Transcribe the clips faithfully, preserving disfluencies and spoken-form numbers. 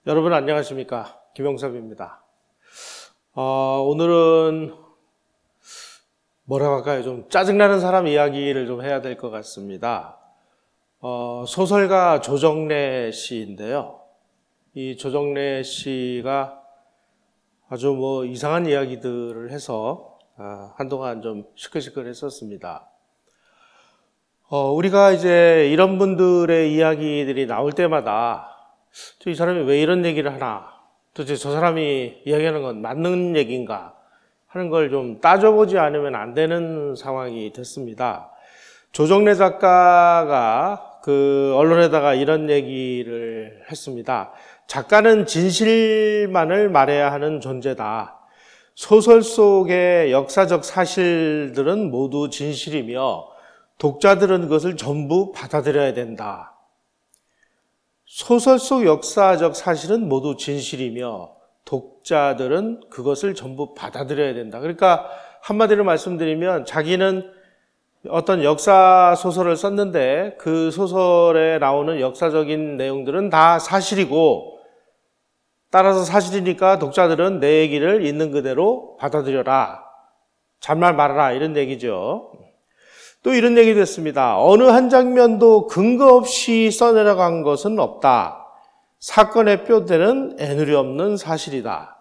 여러분 안녕하십니까? 김영섭입니다. 어, 오늘은 뭐라고 할까요? 좀 짜증나는 사람 이야기를 좀 해야 될 것 같습니다. 어, 소설가 조정래 씨인데요. 이 조정래 씨가 아주 뭐 이상한 이야기들을 해서 아, 한동안 좀 시끌시끌했었습니다. 어, 우리가 이제 이런 분들의 이야기들이 나올 때마다 이 사람이 왜 이런 얘기를 하나? 도대체 저 사람이 이야기하는 건 맞는 얘기인가? 하는 걸 좀 따져보지 않으면 안 되는 상황이 됐습니다. 조정래 작가가 그 언론에다가 이런 얘기를 했습니다. 작가는 진실만을 말해야 하는 존재다. 소설 속의 역사적 사실들은 모두 진실이며 독자들은 그것을 전부 받아들여야 된다. 소설 속 역사적 사실은 모두 진실이며 독자들은 그것을 전부 받아들여야 된다. 그러니까 한마디로 말씀드리면 자기는 어떤 역사 소설을 썼는데 그 소설에 나오는 역사적인 내용들은 다 사실이고 따라서 사실이니까 독자들은 내 얘기를 있는 그대로 받아들여라. 잔말 말아라. 이런 얘기죠. 또 이런 얘기도 했습니다. 어느 한 장면도 근거 없이 써내려간 것은 없다. 사건의 뼈대는 애누리 없는 사실이다.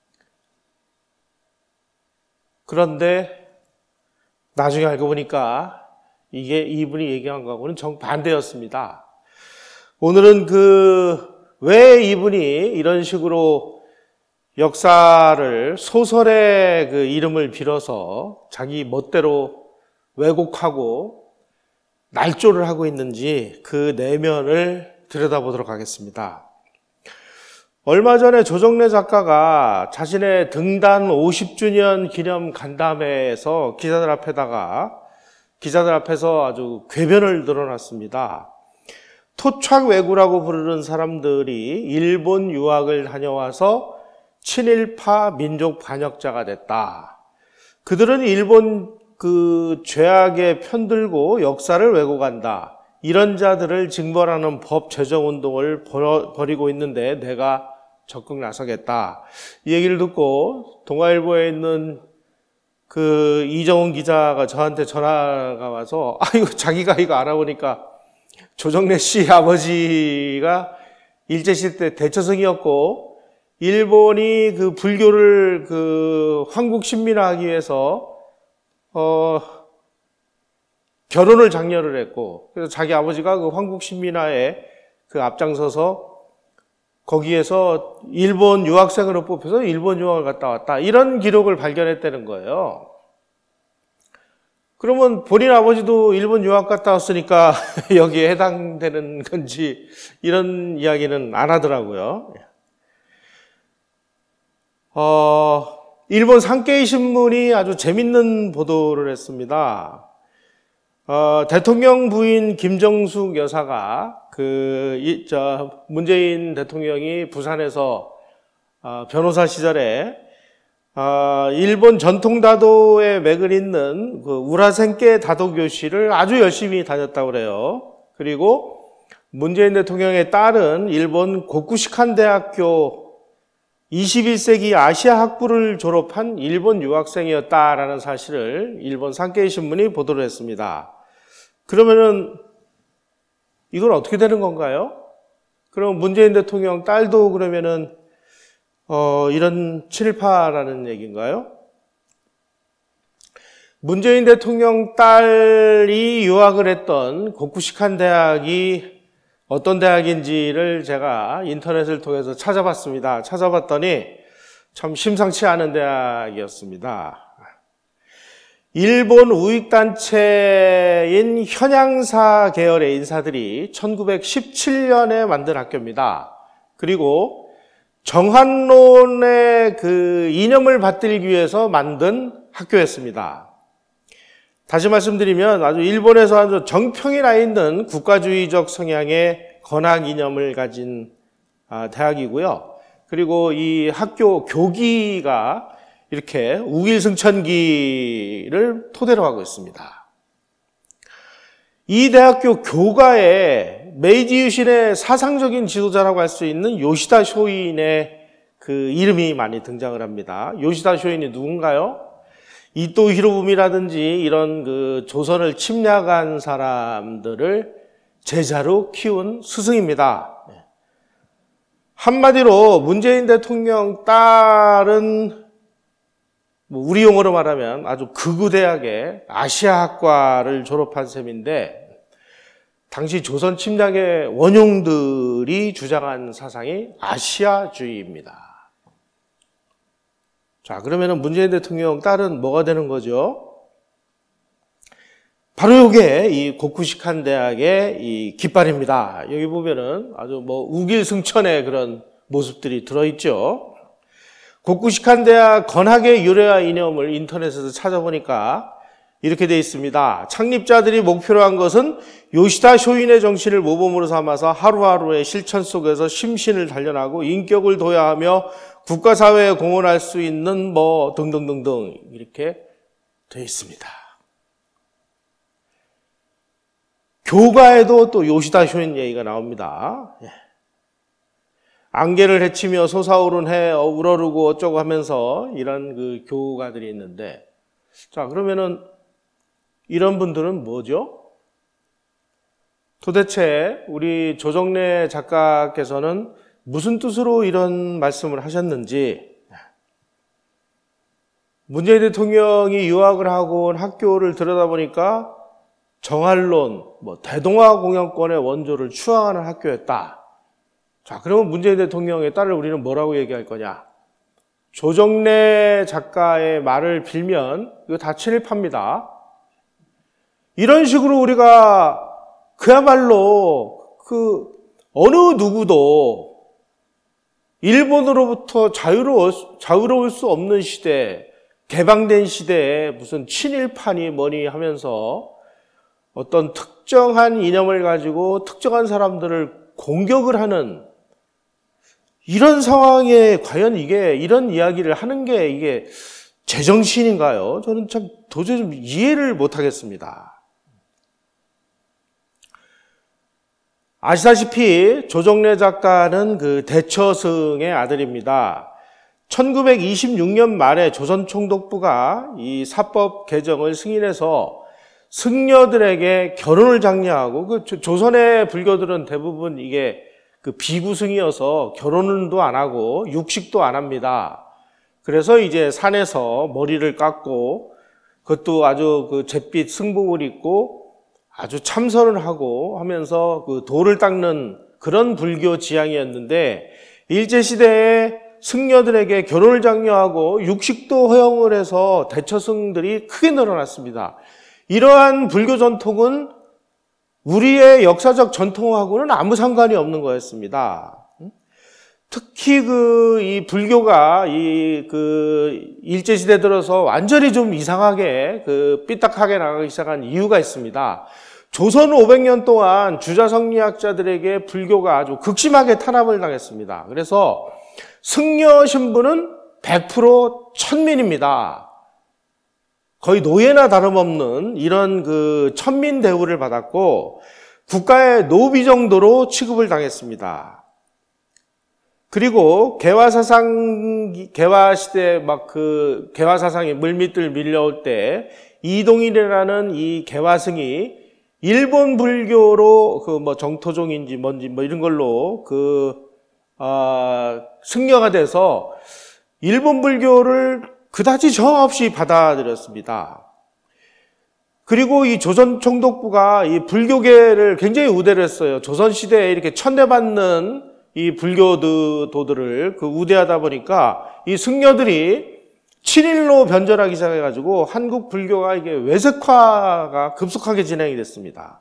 그런데 나중에 알고 보니까 이게 이분이 얘기한 거하고는 정반대였습니다. 오늘은 그 왜 이분이 이런 식으로 역사를 소설의 그 이름을 빌어서 자기 멋대로 왜곡하고 날조를 하고 있는지 그 내면을 들여다보도록 하겠습니다. 얼마 전에 조정래 작가가 자신의 등단 오십 주년 기념 간담회에서 기자들 앞에다가 기자들 앞에서 아주 궤변을 늘어놨습니다. 토착 왜구라고 부르는 사람들이 일본 유학을 다녀와서 친일파 민족 반역자가 됐다. 그들은 일본 그 죄악에 편들고 역사를 왜곡한다. 이런 자들을 징벌하는 법 제정 운동을 벌이고 있는데 내가 적극 나서겠다. 이 얘기를 듣고 동아일보에 있는 그 이정훈 기자가 저한테 전화가 와서 아 이거 자기가 이거 알아보니까 조정래 씨 아버지가 일제시대 때 대처성이었고 일본이 그 불교를 그 황국 신민화하기 위해서 어, 결혼을 장려를 했고, 그래서 자기 아버지가 그 황국 신민화에 그 앞장서서 거기에서 일본 유학생으로 뽑혀서 일본 유학을 갔다 왔다. 이런 기록을 발견했다는 거예요. 그러면 본인 아버지도 일본 유학 갔다 왔으니까 여기에 해당되는 건지 이런 이야기는 안 하더라고요. 어, 일본 산케이 신문이 아주 재밌는 보도를 했습니다. 어, 대통령 부인 김정숙 여사가 그, 이, 저, 문재인 대통령이 부산에서 어, 변호사 시절에 어, 일본 전통 다도의 맥을 잇는 그 우라센케 다도 교실을 아주 열심히 다녔다고 그래요. 그리고 문재인 대통령의 딸은 일본 고쿠시칸 대학교 이십일 세기 아시아 학부를 졸업한 일본 유학생이었다라는 사실을 일본 산케이 신문이 보도를 했습니다. 그러면은 이건 어떻게 되는 건가요? 그럼 문재인 대통령 딸도 그러면은 어 이런 친일파라는 얘기인가요? 문재인 대통령 딸이 유학을 했던 고쿠시칸 대학이 어떤 대학인지를 제가 인터넷을 통해서 찾아봤습니다. 찾아봤더니 참 심상치 않은 대학이었습니다. 일본 우익단체인 현양사 계열의 인사들이 천구백십칠 년에 만든 학교입니다. 그리고 정한론의 그 이념을 받들기 위해서 만든 학교였습니다. 다시 말씀드리면 아주 일본에서 아주 정평이 나 있는 국가주의적 성향의 건학 이념을 가진 대학이고요. 그리고 이 학교 교기가 이렇게 우길승천기를 토대로 하고 있습니다. 이 대학교 교가에 메이지 유신의 사상적인 지도자라고 할 수 있는 요시다 쇼인의 그 이름이 많이 등장을 합니다. 요시다 쇼인이 누군가요? 이토 히로부미라든지 이런 그 조선을 침략한 사람들을 제자로 키운 스승입니다. 한마디로 문재인 대통령 딸은 뭐 우리 용어로 말하면 아주 극우 대학의 아시아학과를 졸업한 셈인데, 당시 조선 침략의 원흉들이 주장한 사상이 아시아주의입니다. 자, 그러면은 문재인 대통령 딸은 뭐가 되는 거죠? 바로 이게 이 고쿠시칸 대학의 이 깃발입니다. 여기 보면은 아주 뭐 우길승천의 그런 모습들이 들어있죠. 고쿠시칸 대학 건학의 유래와 이념을 인터넷에서 찾아보니까 이렇게 되어 있습니다. 창립자들이 목표로 한 것은 요시다 쇼인의 정신을 모범으로 삼아서 하루하루의 실천 속에서 심신을 단련하고 인격을 도야하며 국가사회에 공헌할 수 있는 뭐 등등등등 이렇게 되어 있습니다. 교가에도 또 요시다 쇼인 얘기가 나옵니다. 안개를 헤치며 솟아오른 해 우러르고 어쩌고 하면서 이런 그 교가들이 있는데, 자, 그러면은 이런 분들은 뭐죠? 도대체 우리 조정래 작가께서는 무슨 뜻으로 이런 말씀을 하셨는지, 문재인 대통령이 유학을 하고 온 학교를 들여다보니까 정한론, 뭐 대동아 공영권의 원조를 추앙하는 학교였다. 자, 그러면 문재인 대통령의 딸을 우리는 뭐라고 얘기할 거냐? 조정래 작가의 말을 빌면 이거 다 친일파입니다. 이런 식으로 우리가 그야말로 그 어느 누구도 일본으로부터 자유로울, 자유로울 수 없는 시대, 개방된 시대에 무슨 친일파니 뭐니 하면서 어떤 특정한 이념을 가지고 특정한 사람들을 공격을 하는 이런 상황에 과연 이게 이런 이야기를 하는 게 이게 제정신인가요? 저는 참 도저히 좀 이해를 못하겠습니다. 아시다시피 조정래 작가는 그 대처승의 아들입니다. 천구백이십육 년 말에 조선총독부가 이 사법 개정을 승인해서 승려들에게 결혼을 장려하고, 그 조선의 불교들은 대부분 이게 그 비구승이어서 결혼도 안 하고 육식도 안 합니다. 그래서 이제 산에서 머리를 깎고 그것도 아주 그 잿빛 승복을 입고 아주 참선을 하고 하면서 그 돌을 닦는 그런 불교 지향이었는데, 일제시대에 승려들에게 결혼을 장려하고 육식도 허용을 해서 대처승들이 크게 늘어났습니다. 이러한 불교 전통은 우리의 역사적 전통하고는 아무 상관이 없는 거였습니다. 특히 그 이 불교가 이 그 일제시대 들어서 완전히 좀 이상하게 그 삐딱하게 나가기 시작한 이유가 있습니다. 조선 오백 년 동안 주자성리학자들에게 불교가 아주 극심하게 탄압을 당했습니다. 그래서 승려 신분은 백 퍼센트 천민입니다. 거의 노예나 다름없는 이런 그 천민 대우를 받았고 국가의 노비 정도로 취급을 당했습니다. 그리고 개화사상, 개화시대 막 그 개화사상이 물밑을 밀려올 때 이동일이라는 이 개화승이 일본 불교로 그 뭐 정토종인지 뭔지 뭐 이런 걸로 그, 아, 승려가 돼서 일본 불교를 그다지 정 없이 받아들였습니다. 그리고 이 조선 총독부가 이 불교계를 굉장히 우대를 했어요. 조선시대에 이렇게 천대받는 이 불교도들을 그 우대하다 보니까 이 승려들이 친일로 변절하기 시작해가지고 한국 불교가 이게 외색화가 급속하게 진행이 됐습니다.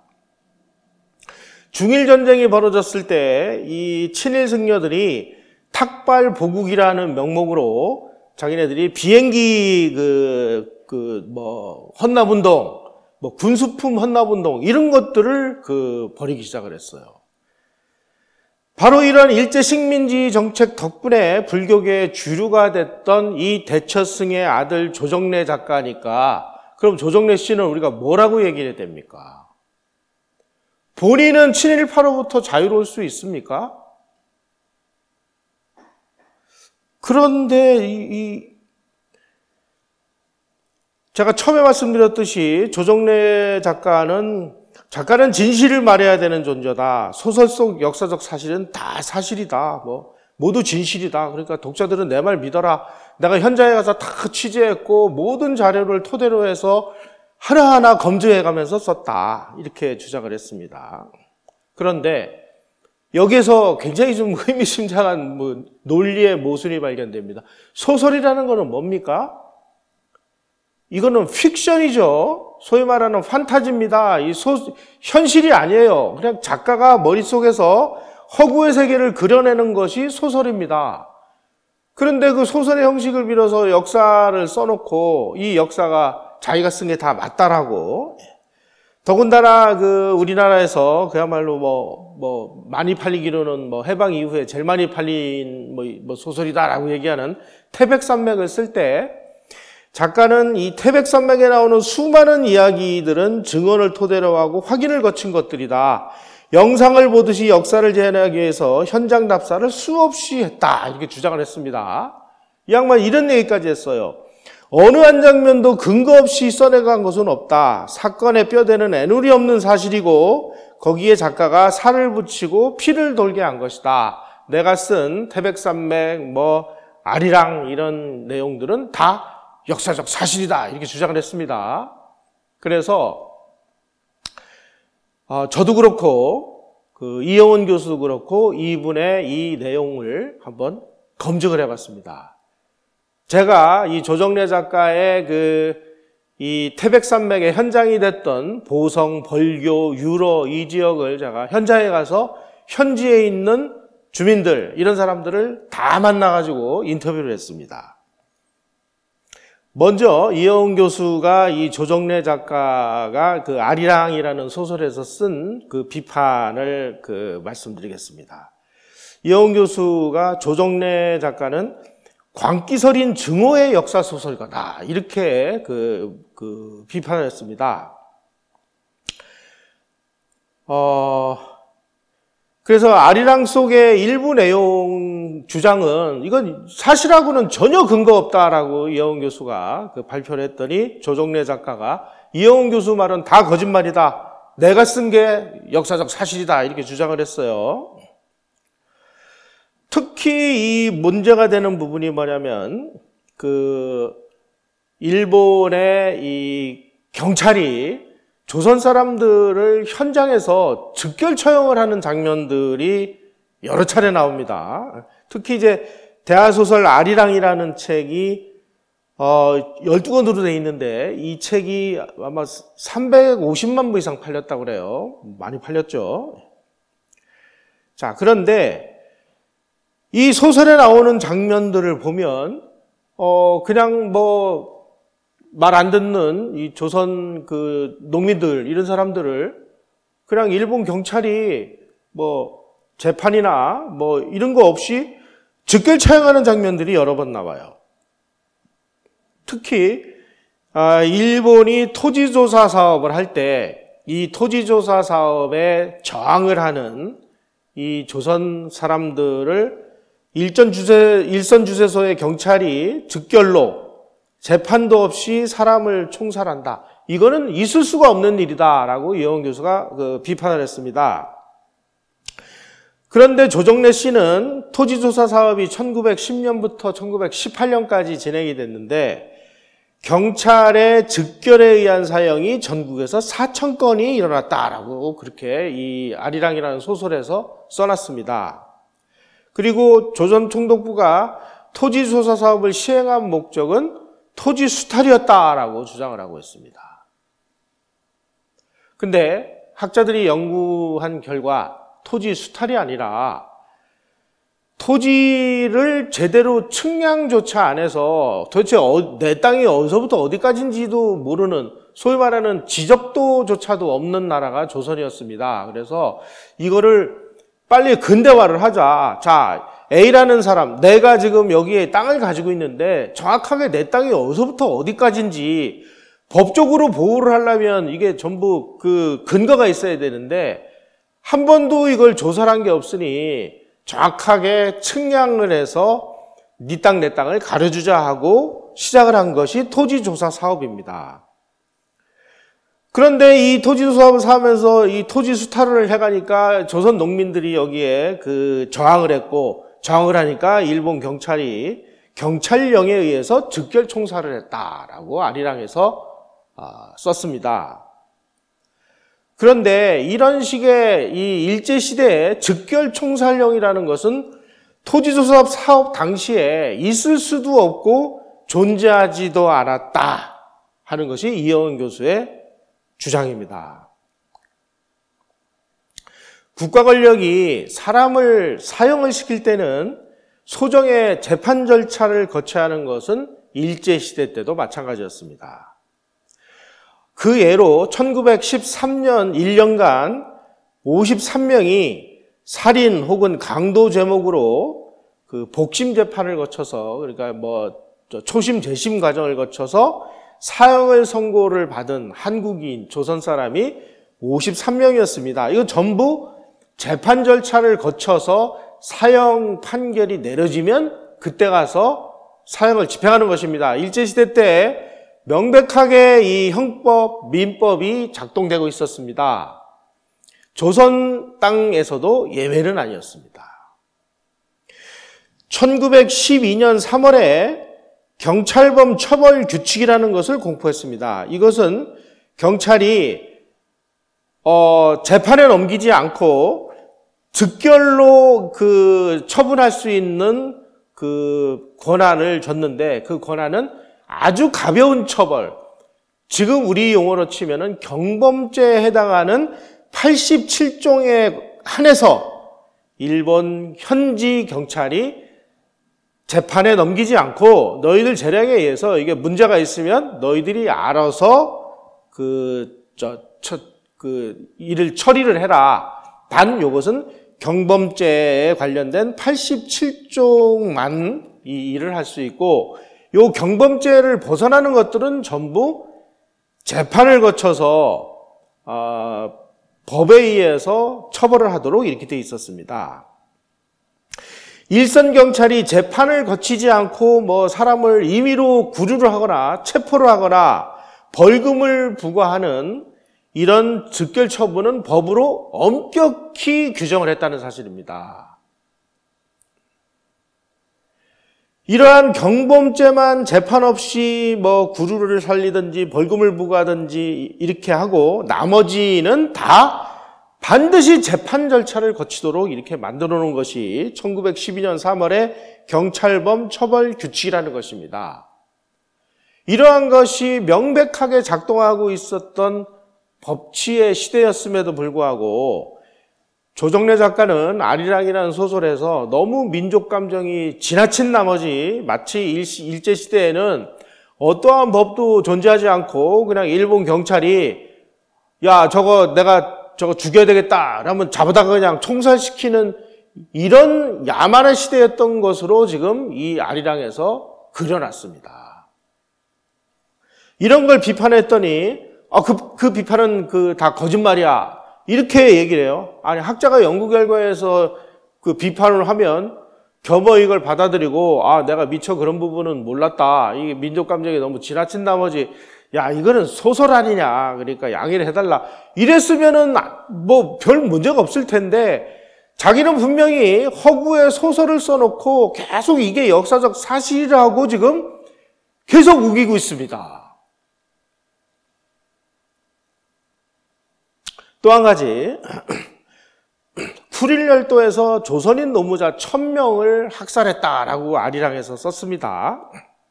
중일전쟁이 벌어졌을 때 이 친일 승려들이 탁발 보국이라는 명목으로 자기네들이 비행기 그, 그, 뭐, 헌납운동, 뭐, 군수품 헌납운동, 이런 것들을 그, 벌이기 시작을 했어요. 바로 이런 일제 식민지 정책 덕분에 불교계의 주류가 됐던 이 대처승의 아들 조정래 작가니까, 그럼 조정래 씨는 우리가 뭐라고 얘기해야 됩니까? 본인은 친일파로부터 자유로울 수 있습니까? 그런데 이, 이 제가 처음에 말씀드렸듯이 조정래 작가는 작가는 진실을 말해야 되는 존재다. 소설 속 역사적 사실은 다 사실이다. 뭐 모두 진실이다. 그러니까 독자들은 내 말 믿어라. 내가 현장에 가서 다 취재했고 모든 자료를 토대로 해서 하나하나 검증해가면서 썼다. 이렇게 주장을 했습니다. 그런데 여기에서 굉장히 좀 의미심장한 뭐 논리의 모순이 발견됩니다. 소설이라는 것은 뭡니까? 이거는 픽션이죠. 소위 말하는 판타지입니다. 이 소, 현실이 아니에요. 그냥 작가가 머릿속에서 허구의 세계를 그려내는 것이 소설입니다. 그런데 그 소설의 형식을 빌어서 역사를 써놓고 이 역사가 자기가 쓴 게 다 맞다라고. 더군다나 그 우리나라에서 그야말로 뭐, 뭐 많이 팔리기로는 뭐 해방 이후에 제일 많이 팔린 뭐, 뭐 소설이다라고 얘기하는 태백산맥을 쓸 때 작가는 이 태백산맥에 나오는 수많은 이야기들은 증언을 토대로 하고 확인을 거친 것들이다. 영상을 보듯이 역사를 재현하기 위해서 현장 답사를 수없이 했다. 이렇게 주장을 했습니다. 이 양반 이런 얘기까지 했어요. 어느 한 장면도 근거 없이 써내간 것은 없다. 사건에 뼈대는 애누리 없는 사실이고 거기에 작가가 살을 붙이고 피를 돌게 한 것이다. 내가 쓴 태백산맥, 뭐 아리랑 이런 내용들은 다 역사적 사실이다. 이렇게 주장을 했습니다. 그래서 어, 저도 그렇고 그 이영훈 교수도 그렇고 이분의 이 내용을 한번 검증을 해봤습니다. 제가 이 조정래 작가의 그 이 태백산맥의 현장이 됐던 보성, 벌교, 유로 이 지역을 제가 현장에 가서 현지에 있는 주민들 이런 사람들을 다 만나가지고 인터뷰를 했습니다. 먼저 이영훈 교수가 이 조정래 작가가 그 아리랑이라는 소설에서 쓴 그 비판을 그 말씀드리겠습니다. 이영훈 교수가 조정래 작가는 광기설인 증오의 역사 소설가다 이렇게 그, 그 비판을 했습니다. 어 그래서 아리랑 속의 일부 내용 주장은 이건 사실하고는 전혀 근거 없다라고 이영훈 교수가 그 발표를 했더니 조정래 작가가 이영훈 교수 말은 다 거짓말이다. 내가 쓴 게 역사적 사실이다. 이렇게 주장을 했어요. 특히 이 문제가 되는 부분이 뭐냐면 그 일본의 이 경찰이 조선 사람들을 현장에서 즉결 처형을 하는 장면들이 여러 차례 나옵니다. 특히 이제 대하소설 아리랑이라는 책이 어 열두 권으로 돼 있는데 이 책이 아마 삼백오십만 부 이상 팔렸다고 그래요. 많이 팔렸죠. 자, 그런데 이 소설에 나오는 장면들을 보면 어 그냥 뭐 말 안 듣는 이 조선 그 농민들 이런 사람들을 그냥 일본 경찰이 뭐 재판이나 뭐 이런 거 없이 즉결 처형하는 장면들이 여러 번 나와요. 특히 아 일본이 토지조사 사업을 할 때 이 토지조사 사업에 저항을 하는 이 조선 사람들을 일전 주세 일선 주세소의 경찰이 즉결로 재판도 없이 사람을 총살한다. 이거는 있을 수가 없는 일이다라고 이영훈 교수가 그 비판을 했습니다. 그런데 조정래 씨는 토지조사 사업이 천구백십 년부터 천구백십팔 년까지 진행이 됐는데 경찰의 즉결에 의한 사형이 전국에서 사천 건이 일어났다라고 그렇게 이 아리랑이라는 소설에서 써놨습니다. 그리고 조선총독부가 토지조사 사업을 시행한 목적은 토지 수탈이었다라고 주장을 하고 있습니다. 근데 학자들이 연구한 결과 토지 수탈이 아니라 토지를 제대로 측량조차 안 해서 도대체 어, 내 땅이 어디서부터 어디까지인지도 모르는 소위 말하는 지적도조차도 없는 나라가 조선이었습니다. 그래서 이거를 빨리 근대화를 하자. 자, A라는 사람, 내가 지금 여기에 땅을 가지고 있는데 정확하게 내 땅이 어디서부터 어디까지인지 법적으로 보호를 하려면 이게 전부 그 근거가 있어야 되는데 한 번도 이걸 조사를 한 게 없으니 정확하게 측량을 해서 네 땅 내 땅을 가려주자 하고 시작을 한 것이 토지조사 사업입니다. 그런데 이 토지조사 사업에서 이 토지 수탈을 해가니까 조선 농민들이 여기에 그 저항을 했고, 저항을 하니까 일본 경찰이 경찰령에 의해서 즉결 총살을 했다라고 아리랑에서 썼습니다. 그런데 이런 식의 이 일제시대의 즉결 총살령이라는 것은 토지조사 사업 당시에 있을 수도 없고 존재하지도 않았다 하는 것이 이영은 교수의 주장입니다. 국가 권력이 사람을 사형을 시킬 때는 소정의 재판 절차를 거쳐야 하는 것은 일제시대 때도 마찬가지였습니다. 그 예로 천구백십삼 년 일 년간 오십삼 명이 살인 혹은 강도 제목으로 그 복심 재판을 거쳐서, 그러니까 뭐 초심 재심 과정을 거쳐서 사형을 선고를 받은 한국인 조선 사람이 오십삼 명이었습니다. 이거 전부 재판 절차를 거쳐서 사형 판결이 내려지면 그때 가서 사형을 집행하는 것입니다. 일제시대 때 명백하게 이 형법, 민법이 작동되고 있었습니다. 조선 땅에서도 예외는 아니었습니다. 천구백십이 년 삼월에 경찰범 처벌 규칙이라는 것을 공포했습니다. 이것은 경찰이 어, 재판에 넘기지 않고 즉결로 그 처분할 수 있는 그 권한을 줬는데, 그 권한은 아주 가벼운 처벌, 지금 우리 용어로 치면은 경범죄에 해당하는 팔십칠 종에 한해서 일본 현지 경찰이 재판에 넘기지 않고 너희들 재량에 의해서 이게 문제가 있으면 너희들이 알아서 그, 저, 저, 그 일을 처리를 해라. 단 이것은 경범죄에 관련된 팔십칠 종만 이 일을 할 수 있고, 요 경범죄를 벗어나는 것들은 전부 재판을 거쳐서 어, 법에 의해서 처벌을 하도록 이렇게 돼 있었습니다. 일선 경찰이 재판을 거치지 않고 뭐 사람을 임의로 구류를 하거나 체포를 하거나 벌금을 부과하는 이런 즉결 처분은 법으로 엄격히 규정을 했다는 사실입니다. 이러한 경범죄만 재판 없이 뭐 구류를 살리든지 벌금을 부과하든지 이렇게 하고 나머지는 다 반드시 재판 절차를 거치도록 이렇게 만들어 놓은 것이 천구백십이 년 삼월에 경찰범 처벌 규칙이라는 것입니다. 이러한 것이 명백하게 작동하고 있었던 법치의 시대였음에도 불구하고 조정래 작가는 아리랑이라는 소설에서 너무 민족 감정이 지나친 나머지 마치 일제시대에는 어떠한 법도 존재하지 않고 그냥 일본 경찰이 야 저거 내가 저거 죽여야 되겠다 라면 잡아다가 그냥 총살시키는 이런 야만의 시대였던 것으로 지금 이 아리랑에서 그려놨습니다. 이런 걸 비판했더니 아, 그, 그 비판은 그 다 거짓말이야. 이렇게 얘기를 해요. 아니, 학자가 연구 결과에서 그 비판을 하면 겸허 이걸 받아들이고, 아, 내가 미처 그런 부분은 몰랐다. 이게 민족 감정이 너무 지나친 나머지, 야, 이거는 소설 아니냐. 그러니까 양해를 해달라. 이랬으면은 뭐 별 문제가 없을 텐데, 자기는 분명히 허구의 소설을 써놓고 계속 이게 역사적 사실이라고 지금 계속 우기고 있습니다. 또 한 가지, 쿠릴열도에서 조선인 노무자 천 명을 학살했다라고 아리랑에서 썼습니다.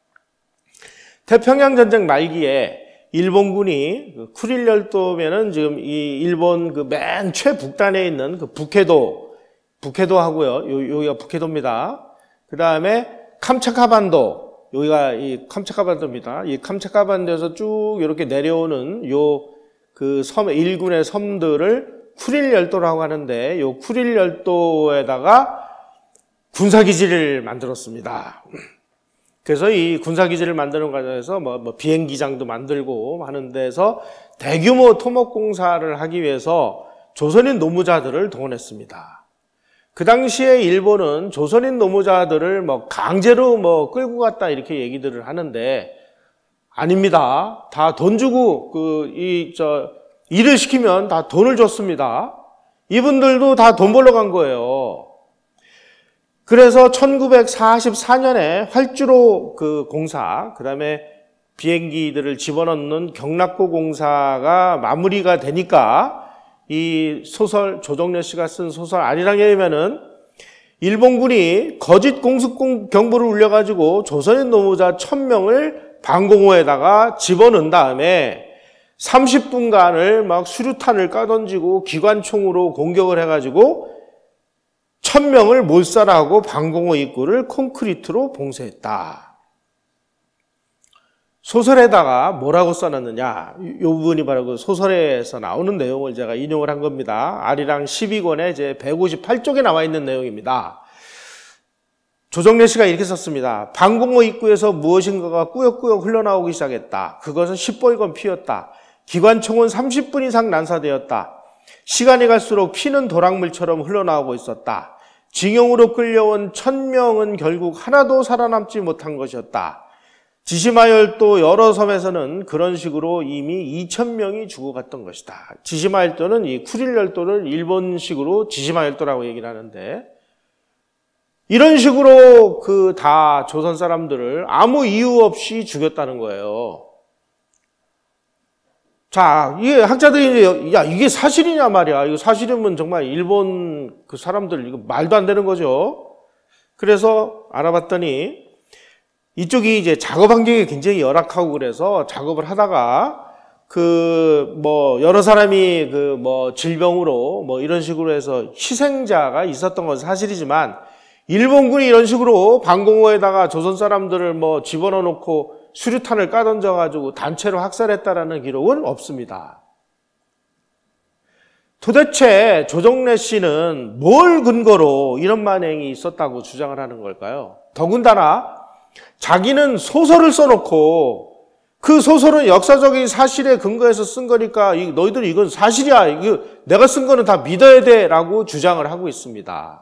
태평양 전쟁 말기에 일본군이 쿠릴열도면은 지금 이 일본 그 맨 최북단에 있는 그 북해도, 북해도 하고요. 여기가 북해도입니다. 그 다음에 캄차카반도, 여기가 이 캄차카반도입니다. 이 캄차카반도에서 쭉 이렇게 내려오는 요 그 섬, 일군의 섬들을 쿠릴열도라고 하는데, 요 쿠릴열도에다가 군사기지를 만들었습니다. 그래서 이 군사기지를 만드는 과정에서 뭐, 뭐 비행기장도 만들고 하는 데서 대규모 토목공사를 하기 위해서 조선인 노무자들을 동원했습니다. 그 당시에 일본은 조선인 노무자들을 뭐 강제로 뭐 끌고 갔다 이렇게 얘기들을 하는데 아닙니다. 다 돈 주고 그 이 저 일을 시키면 다 돈을 줬습니다. 이분들도 다 돈 벌러 간 거예요. 그래서 천구백사십사 년에 활주로 그 공사, 그다음에 비행기들을 집어넣는 경락고 공사가 마무리가 되니까 이 소설, 조정래 씨가 쓴 소설 아리랑에 의하면은 일본군이 거짓 공습 경보를 울려가지고 조선인 노무자 천 명을 방공호에다가 집어넣은 다음에 삼십 분간을 막 수류탄을 까던지고 기관총으로 공격을 해가지고 천 명을 몰살하고 방공호 입구를 콘크리트로 봉쇄했다. 소설에다가 뭐라고 써놨느냐, 이 부분이 바로 그 소설에서 나오는 내용을 제가 인용을 한 겁니다. 아리랑 십이 권의 이제 백오십팔 쪽에 나와 있는 내용입니다. 조정래 씨가 이렇게 썼습니다. 방공호 입구에서 무엇인가가 꾸역꾸역 흘러나오기 시작했다. 그것은 시뻘건 피였다. 기관총은 삼십 분 이상 난사되었다. 시간이 갈수록 피는 도랑물처럼 흘러나오고 있었다. 징용으로 끌려온 천 명은 결국 하나도 살아남지 못한 것이었다. 지시마열도 여러 섬에서는 그런 식으로 이미 이천 명이 죽어갔던 것이다. 지시마열도는 이 쿠릴 열도를 일본식으로 지시마열도라고 얘기를 하는데, 이런 식으로 그 다 조선 사람들을 아무 이유 없이 죽였다는 거예요. 자, 이게 학자들이 야 이게 사실이냐 말이야. 이거 사실이면 정말 일본 그 사람들 이거 말도 안 되는 거죠. 그래서 알아봤더니 이쪽이 이제 작업 환경이 굉장히 열악하고 그래서 작업을 하다가 그 뭐 여러 사람이 그 뭐 질병으로 뭐 이런 식으로 해서 희생자가 있었던 건 사실이지만 일본군이 이런 식으로 방공호에다가 조선 사람들을 뭐 집어넣어 놓고 수류탄을 까던져 가지고 단체로 학살했다라는 기록은 없습니다. 도대체 조정래 씨는 뭘 근거로 이런 만행이 있었다고 주장을 하는 걸까요? 더군다나 자기는 소설을 써놓고 그 소설은 역사적인 사실에 근거해서 쓴 거니까 너희들 이건 사실이야. 이거 내가 쓴 거는 다 믿어야 돼 라고 주장을 하고 있습니다.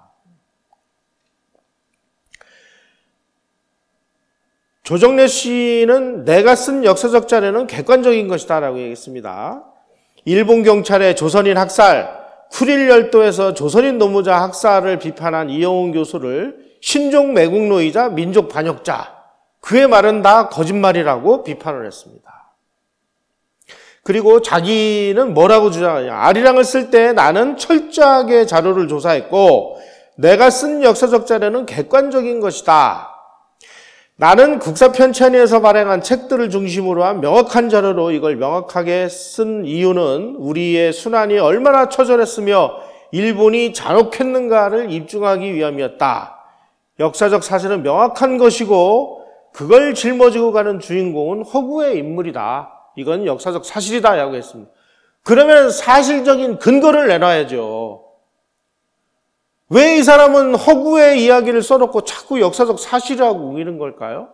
조정래 씨는 내가 쓴 역사적 자료는 객관적인 것이다 라고 얘기했습니다. 일본 경찰의 조선인 학살, 쿠릴 열도에서 조선인 노무자 학살을 비판한 이영훈 교수를 신종 매국노이자 민족 반역자, 그의 말은 다 거짓말이라고 비판을 했습니다. 그리고 자기는 뭐라고 주장하냐. 아리랑을 쓸 때 나는 철저하게 자료를 조사했고 내가 쓴 역사적 자료는 객관적인 것이다. 나는 국사편찬위에서 발행한 책들을 중심으로 한 명확한 자료로 이걸 명확하게 쓴 이유는 우리의 순환이 얼마나 처절했으며 일본이 잔혹했는가를 입증하기 위함이었다. 역사적 사실은 명확한 것이고 그걸 짊어지고 가는 주인공은 허구의 인물이다. 이건 역사적 사실이다 라고 했습니다. 그러면 사실적인 근거를 내놔야죠. 왜 이 사람은 허구의 이야기를 써놓고 자꾸 역사적 사실이라고 우기는 걸까요?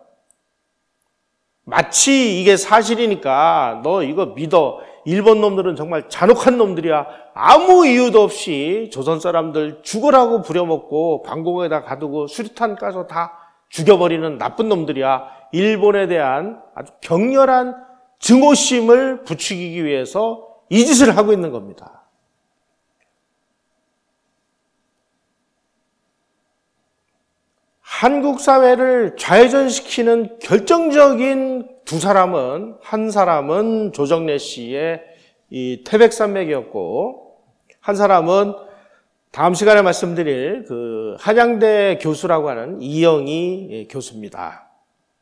마치 이게 사실이니까 너 이거 믿어. 일본 놈들은 정말 잔혹한 놈들이야. 아무 이유도 없이 조선 사람들 죽으라고 부려먹고 방공호에다 가두고 수류탄 까서 다 죽여버리는 나쁜 놈들이야. 일본에 대한 아주 격렬한 증오심을 부추기기 위해서 이 짓을 하고 있는 겁니다. 한국 사회를 좌회전시키는 결정적인 두 사람은, 한 사람은 조정래 씨의 이 태백산맥이었고, 한 사람은 다음 시간에 말씀드릴 그 한양대 교수라고 하는 이영희 교수입니다.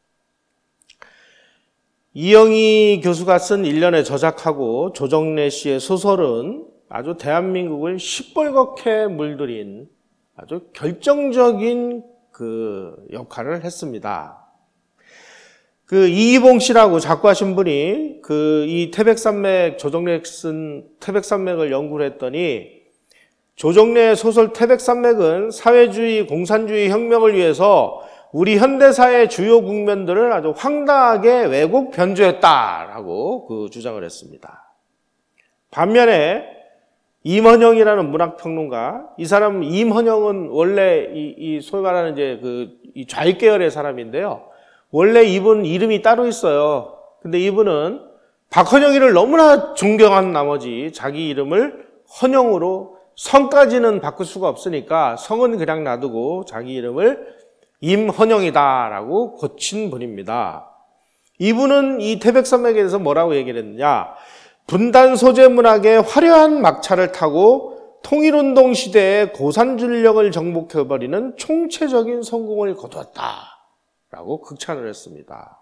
이영희 교수가 쓴 일련의 저작하고 조정래 씨의 소설은 아주 대한민국을 시뻘겋게 물들인 아주 결정적인 그 역할을 했습니다. 그 이기봉 씨라고 작고하신 분이 그 이 태백산맥, 조정래 쓴 태백산맥을 연구를 했더니 조정래의 소설 태백산맥은 사회주의, 공산주의 혁명을 위해서 우리 현대사의 주요 국면들을 아주 황당하게 왜곡 변조했다라고 그 주장을 했습니다. 반면에 임헌영이라는 문학평론가, 이 사람 임헌영은 원래 이, 이 소위 말하는 이제 그 이 좌익 계열의 사람인데요. 원래 이분 이름이 따로 있어요. 근데 이분은 박헌영이를 너무나 존경한 나머지 자기 이름을 헌영으로 성까지는 바꿀 수가 없으니까 성은 그냥 놔두고 자기 이름을 임헌영이다라고 고친 분입니다. 이분은 이 태백산맥에 대해서 뭐라고 얘기를 했느냐. 분단 소재 문학의 화려한 막차를 타고 통일운동 시대의 고산준력을 정복해버리는 총체적인 성공을 거두었다라고 극찬을 했습니다.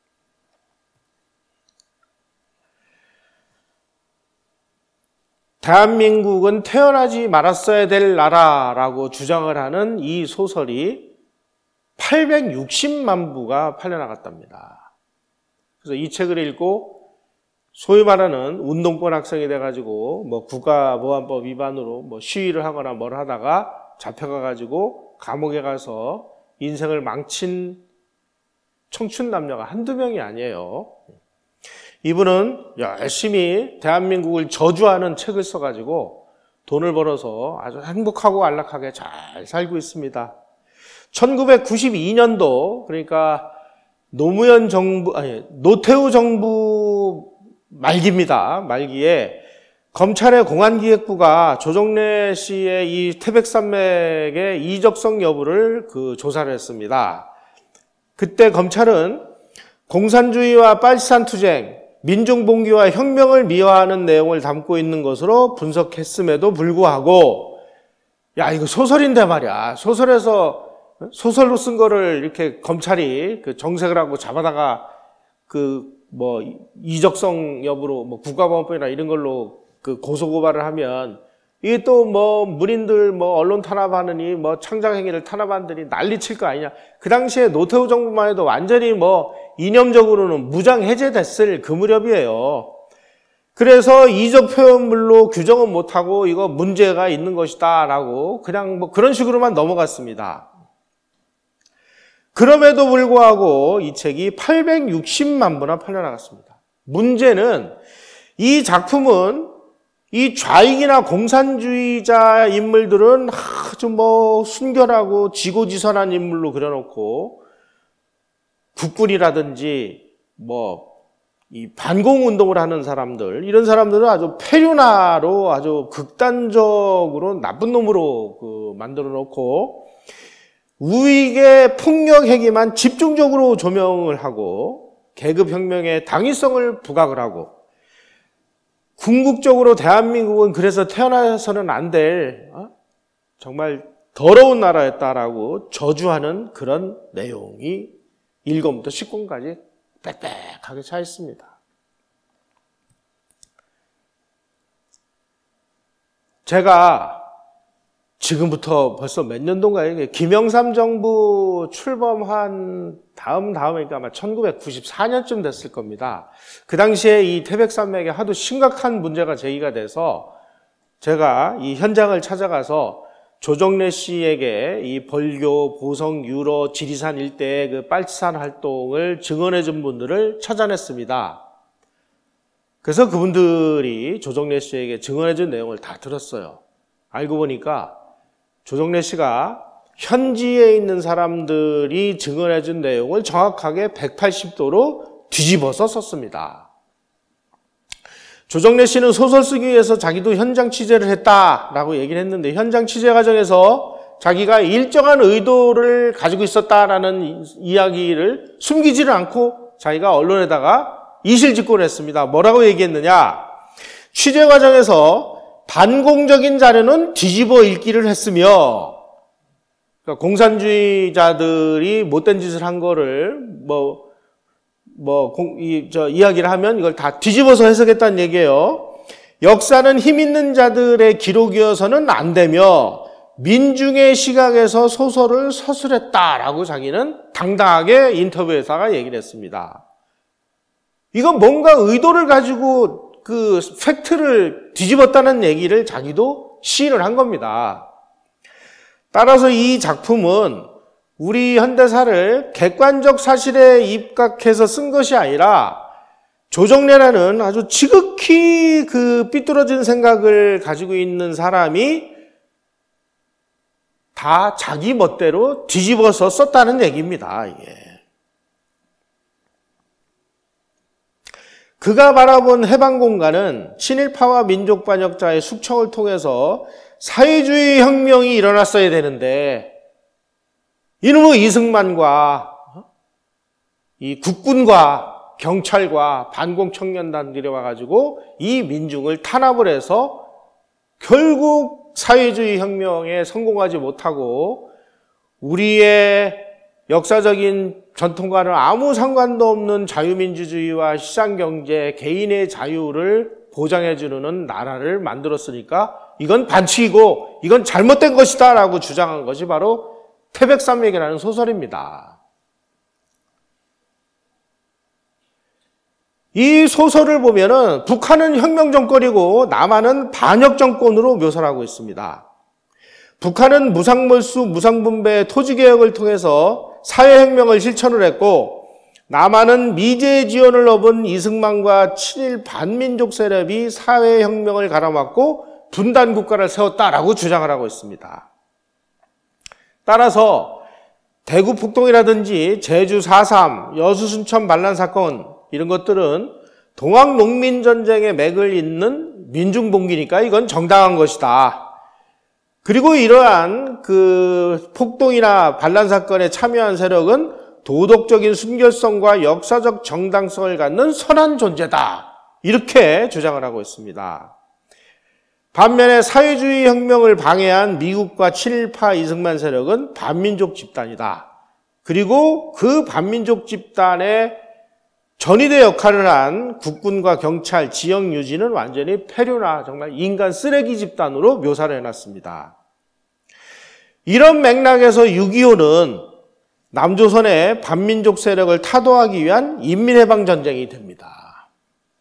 대한민국은 태어나지 말았어야 될 나라라고 주장을 하는 이 소설이 팔백육십만 부가 팔려나갔답니다. 그래서 이 책을 읽고 소위 말하는 운동권 학생이 돼가지고 뭐 국가보안법 위반으로 뭐 시위를 하거나 뭘 하다가 잡혀가가지고 감옥에 가서 인생을 망친 청춘 남녀가 한두 명이 아니에요. 이분은 열심히 대한민국을 저주하는 책을 써가지고 돈을 벌어서 아주 행복하고 안락하게 잘 살고 있습니다. 천구백구십이 년도, 그러니까 노무현 정부, 아니, 노태우 정부 말기입니다. 말기에 검찰의 공안기획부가 조정래 씨의 이 태백산맥의 이적성 여부를 그 조사를 했습니다. 그때 검찰은 공산주의와 빨치산 투쟁, 민중봉기와 혁명을 미화하는 내용을 담고 있는 것으로 분석했음에도 불구하고, 야, 이거 소설인데 말이야. 소설에서, 소설로 쓴 거를 이렇게 검찰이 그 정색을 하고 잡아다가 그 뭐 이적성 여부로 뭐 국가보안법이나 이런 걸로 그 고소고발을 하면 이게 또 뭐 문인들 뭐 언론 탄압하느니 뭐 창작행위를 탄압한다니 난리칠 거 아니냐. 그 당시에 노태우 정부만 해도 완전히 뭐 이념적으로는 무장 해제됐을 그 무렵이에요. 그래서 이적 표현물로 규정은 못하고 이거 문제가 있는 것이다 라고 그냥 뭐 그런 식으로만 넘어갔습니다. 그럼에도 불구하고 이 책이 팔백육십만 부나 팔려나갔습니다. 문제는 이 작품은 이 좌익이나 공산주의자 인물들은 아주 뭐 순결하고 지고지선한 인물로 그려놓고 국군이라든지 뭐 이 반공운동을 하는 사람들, 이런 사람들은 아주 폐륜화로 아주 극단적으로 나쁜 놈으로 그 만들어 놓고 우익의 폭력행위만 집중적으로 조명을 하고 계급혁명의 당위성을 부각을 하고 궁극적으로 대한민국은 그래서 태어나서는 안 될 어? 정말 더러운 나라였다라고 저주하는 그런 내용이 일 권부터 십 권까지 빽빽하게 차 있습니다. 제가 지금부터 벌써 몇 년도인가요? 김영삼 정부 출범한 다음 다음이니까 아마 천구백구십사 년쯤 됐을 겁니다. 그 당시에 이 태백산맥에 하도 심각한 문제가 제기가 돼서 제가 이 현장을 찾아가서 조정래 씨에게 이 벌교, 보성, 유로, 지리산 일대의 그 빨치산 활동을 증언해 준 분들을 찾아냈습니다. 그래서 그분들이 조정래 씨에게 증언해 준 내용을 다 들었어요. 알고 보니까 조정래 씨가 현지에 있는 사람들이 증언해 준 내용을 정확하게 백팔십 도로 뒤집어서 썼습니다. 조정래 씨는 소설 쓰기 위해서 자기도 현장 취재를 했다라고 얘기를 했는데 현장 취재 과정에서 자기가 일정한 의도를 가지고 있었다라는 이야기를 숨기지를 않고 자기가 언론에다가 이실직고를 했습니다. 뭐라고 얘기했느냐? 취재 과정에서 반공적인 자료는 뒤집어 읽기를 했으며, 그러니까 공산주의자들이 못된 짓을 한 거를 뭐 뭐, 공, 이, 저, 이야기를 하면 이걸 다 뒤집어서 해석했다는 얘기예요. 역사는 힘 있는 자들의 기록이어서는 안 되며, 민중의 시각에서 소설을 서술했다라고 자기는 당당하게 인터뷰에다가 얘기를 했습니다. 이건 뭔가 의도를 가지고 그 팩트를 뒤집었다는 얘기를 자기도 시인을 한 겁니다. 따라서 이 작품은 우리 현대사를 객관적 사실에 입각해서 쓴 것이 아니라 조정래라는 아주 지극히 그 삐뚤어진 생각을 가지고 있는 사람이 다 자기 멋대로 뒤집어서 썼다는 얘기입니다. 이게. 그가 바라본 해방공간은 친일파와 민족반역자의 숙청을 통해서 사회주의 혁명이 일어났어야 되는데 이놈의 이승만과 이 국군과 경찰과 반공청년단들이 와가지고 이 민중을 탄압을 해서 결국 사회주의 혁명에 성공하지 못하고 우리의 역사적인 전통과는 아무 상관도 없는 자유민주주의와 시장경제, 개인의 자유를 보장해주는 나라를 만들었으니까 이건 반칙이고 이건 잘못된 것이다 라고 주장한 것이 바로 태백산맥이라는 소설입니다. 이 소설을 보면은 북한은 혁명정권이고 남한은 반역정권으로 묘사를 하고 있습니다. 북한은 무상몰수, 무상분배, 토지개혁을 통해서 사회혁명을 실천을 했고 남한은 미제의 지원을 얻은 이승만과 친일 반민족 세력이 사회혁명을 가로막고 분단국가를 세웠다라고 주장을 하고 있습니다. 따라서 대구 폭동이라든지 제주 사 삼, 여수 순천 반란 사건 이런 것들은 동학농민전쟁의 맥을 잇는 민중봉기니까 이건 정당한 것이다. 그리고 이러한 그 폭동이나 반란 사건에 참여한 세력은 도덕적인 순결성과 역사적 정당성을 갖는 선한 존재다. 이렇게 주장을 하고 있습니다. 반면에 사회주의 혁명을 방해한 미국과 친일파 이승만 세력은 반민족 집단이다. 그리고 그 반민족 집단의 전위대 역할을 한 국군과 경찰, 지역 유지는 완전히 폐류나 정말 인간 쓰레기 집단으로 묘사를 해놨습니다. 이런 맥락에서 육이오는 남조선의 반민족 세력을 타도하기 위한 인민해방전쟁이 됩니다.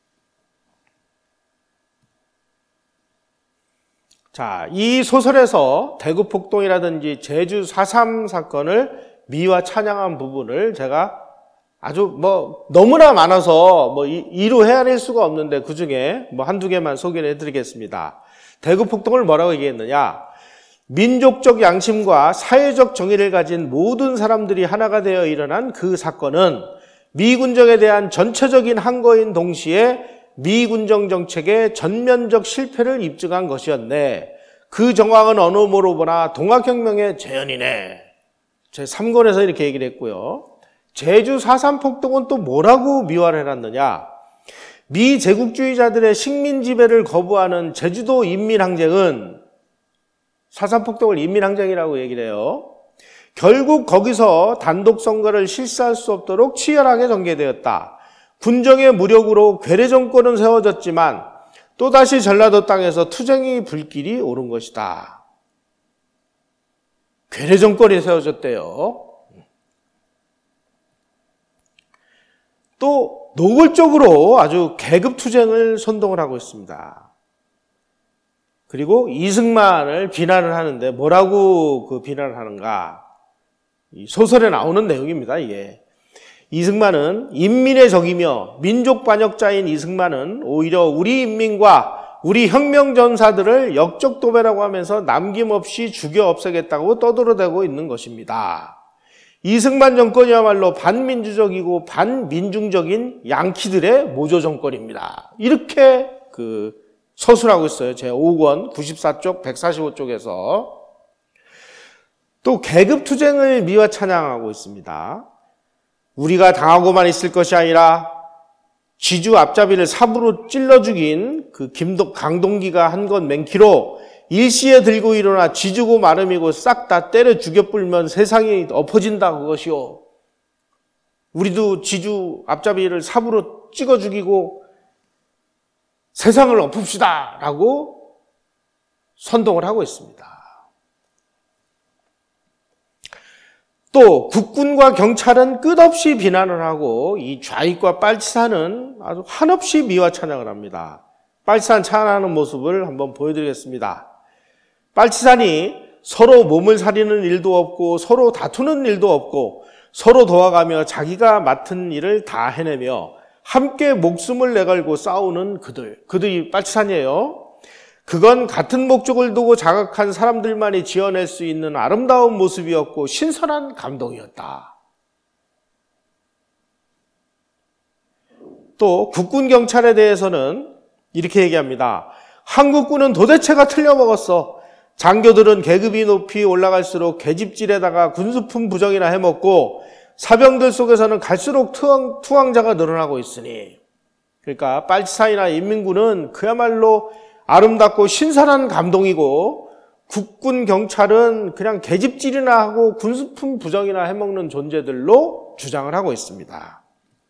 자, 이 소설에서 대구폭동이라든지 제주 사 삼 사건을 미화 찬양한 부분을 제가 아주 뭐 너무나 많아서 뭐 이루 헤아릴 수가 없는데 그 중에 뭐 한두 개만 소개를 해드리겠습니다. 대구폭동을 뭐라고 얘기했느냐? 민족적 양심과 사회적 정의를 가진 모든 사람들이 하나가 되어 일어난 그 사건은 미군정에 대한 전체적인 항거인 동시에 미군정 정책의 전면적 실패를 입증한 것이었네. 그 정황은 어느 모로 보나 동학혁명의 재현이네. 제삼 권에서 이렇게 얘기를 했고요. 제주 사 삼 폭동은 또 뭐라고 미화를 해놨느냐? 미제국주의자들의 식민 지배를 거부하는 제주도 인민항쟁은 사 삼 폭동을 인민항쟁이라고 얘기를 해요. 결국 거기서 단독 선거를 실시할 수 없도록 치열하게 전개되었다. 군정의 무력으로 괴뢰 정권은 세워졌지만 또다시 전라도 땅에서 투쟁의 불길이 오른 것이다. 괴뢰 정권이 세워졌대요. 또 노골적으로 아주 계급투쟁을 선동을 하고 있습니다. 그리고 이승만을 비난을 하는데 뭐라고 그 비난을 하는가? 이 소설에 나오는 내용입니다. 이게 이승만은 인민의 적이며 민족 반역자인 이승만은 오히려 우리 인민과 우리 혁명전사들을 역적도배라고 하면서 남김없이 죽여 없애겠다고 떠들어대고 있는 것입니다. 이승만 정권이야말로 반민주적이고 반민중적인 양키들의 모조 정권입니다. 이렇게 그 서술하고 있어요. 제오 권 구십사 쪽 백사십오 쪽에서. 또 계급투쟁을 미화 찬양하고 있습니다. 우리가 당하고만 있을 것이 아니라 지주 앞잡이를 삽으로 찔러 죽인 그 김동, 강동기가 한 건 맹키로 일시에 들고 일어나 지주고 마름이고 싹 다 때려 죽여 불면 세상이 엎어진다 그것이요. 우리도 지주 앞잡이를 삽으로 찍어 죽이고 세상을 엎읍시다 라고 선동을 하고 있습니다. 또 국군과 경찰은 끝없이 비난을 하고 이 좌익과 빨치산은 아주 한없이 미화 찬양을 합니다. 빨치산 찬양하는 모습을 한번 보여드리겠습니다. 빨치산이 서로 몸을 사리는 일도 없고 서로 다투는 일도 없고 서로 도와가며 자기가 맡은 일을 다 해내며 함께 목숨을 내걸고 싸우는 그들, 그들이 빨치산이에요. 그건 같은 목적을 두고 자각한 사람들만이 지어낼 수 있는 아름다운 모습이었고 신선한 감동이었다. 또 국군 경찰에 대해서는 이렇게 얘기합니다. 한국군은 도대체가 틀려먹었어. 장교들은 계급이 높이 올라갈수록 계집질에다가 군수품 부정이나 해먹고 사병들 속에서는 갈수록 투항, 투항자가 늘어나고 있으니, 그러니까 빨치산이나 인민군은 그야말로 아름답고 신선한 감동이고 국군 경찰은 그냥 계집질이나 하고 군수품 부정이나 해먹는 존재들로 주장을 하고 있습니다.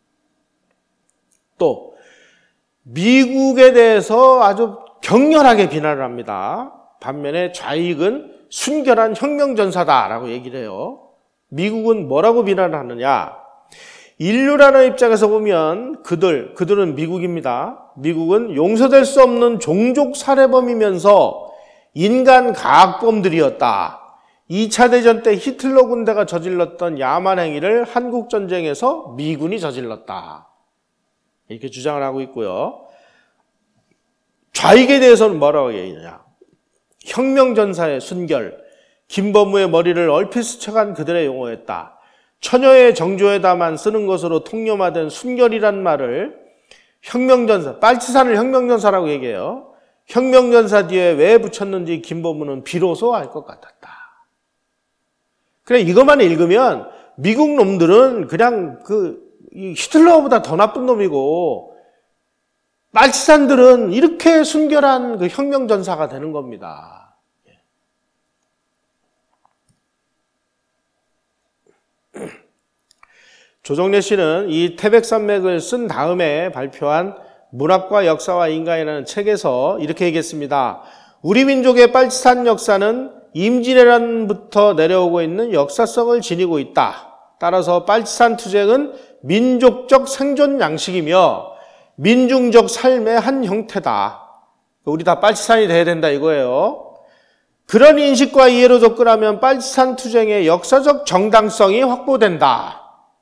또 미국에 대해서 아주 격렬하게 비난을 합니다. 반면에 좌익은 순결한 혁명전사다라고 얘기를 해요. 미국은 뭐라고 비난을 하느냐? 인류라는 입장에서 보면 그들, 그들은 미국입니다. 미국은 용서될 수 없는 종족 살해범이면서 인간 가학범들이었다. 이 차 대전 때 히틀러 군대가 저질렀던 야만 행위를 한국 전쟁에서 미군이 저질렀다. 이렇게 주장을 하고 있고요. 좌익에 대해서는 뭐라고 얘기하느냐? 혁명전사의 순결, 김범우의 머리를 얼핏 스쳐간 그들의 용어였다. 처녀의 정조에다만 쓰는 것으로 통념화된 순결이란 말을 혁명전사, 빨치산을 혁명전사라고 얘기해요. 혁명전사 뒤에 왜 붙였는지 김범우는 비로소 알 것 같았다. 그래, 이것만 읽으면 미국 놈들은 그냥 그 히틀러보다 더 나쁜 놈이고 빨치산들은 이렇게 순결한 그 혁명전사가 되는 겁니다. 조정래 씨는 이 태백산맥을 쓴 다음에 발표한 문학과 역사와 인간이라는 책에서 이렇게 얘기했습니다. 우리 민족의 빨치산 역사는 임진왜란부터 내려오고 있는 역사성을 지니고 있다. 따라서 빨치산 투쟁은 민족적 생존 양식이며 민중적 삶의 한 형태다. 우리 다 빨치산이 돼야 된다 이거예요. 그런 인식과 이해로 접근하면 빨치산 투쟁의 역사적 정당성이 확보된다.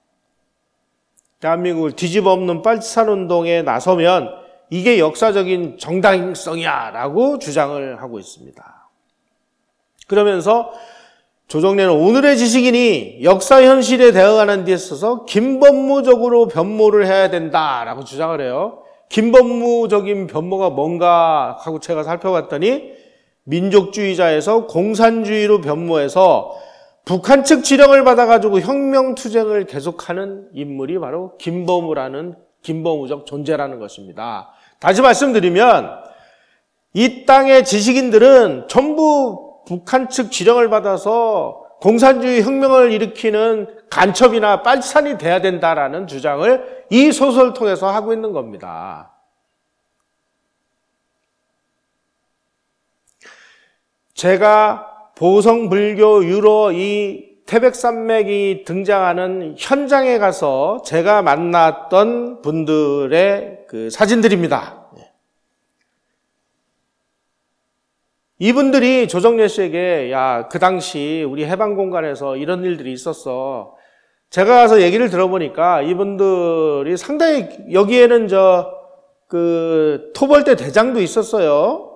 대한민국을 뒤집어 엎는 빨치산 운동에 나서면 이게 역사적인 정당성이야 라고 주장을 하고 있습니다. 그러면서 조정래는 오늘의 지식인이 역사 현실에 대응하는 데 있어서 김범무적으로 변모를 해야 된다라고 주장을 해요. 김범무적인 변모가 뭔가 하고 제가 살펴봤더니 민족주의자에서 공산주의로 변모해서 북한 측 지령을 받아가지고 혁명투쟁을 계속하는 인물이 바로 김범우라는 김범우적 존재라는 것입니다. 다시 말씀드리면 이 땅의 지식인들은 전부 북한 측 지령을 받아서 공산주의 혁명을 일으키는 간첩이나 빨치산이 돼야 된다라는 주장을 이 소설을 통해서 하고 있는 겁니다. 제가 보성, 불교, 유로 이 태백산맥이 등장하는 현장에 가서 제가 만났던 분들의 그 사진들입니다. 이분들이 조정래 씨에게 야, 그 당시 우리 해방공간에서 이런 일들이 있었어. 제가 가서 얘기를 들어보니까 이분들이 상당히 여기에는 저 그 토벌대 대장도 있었어요.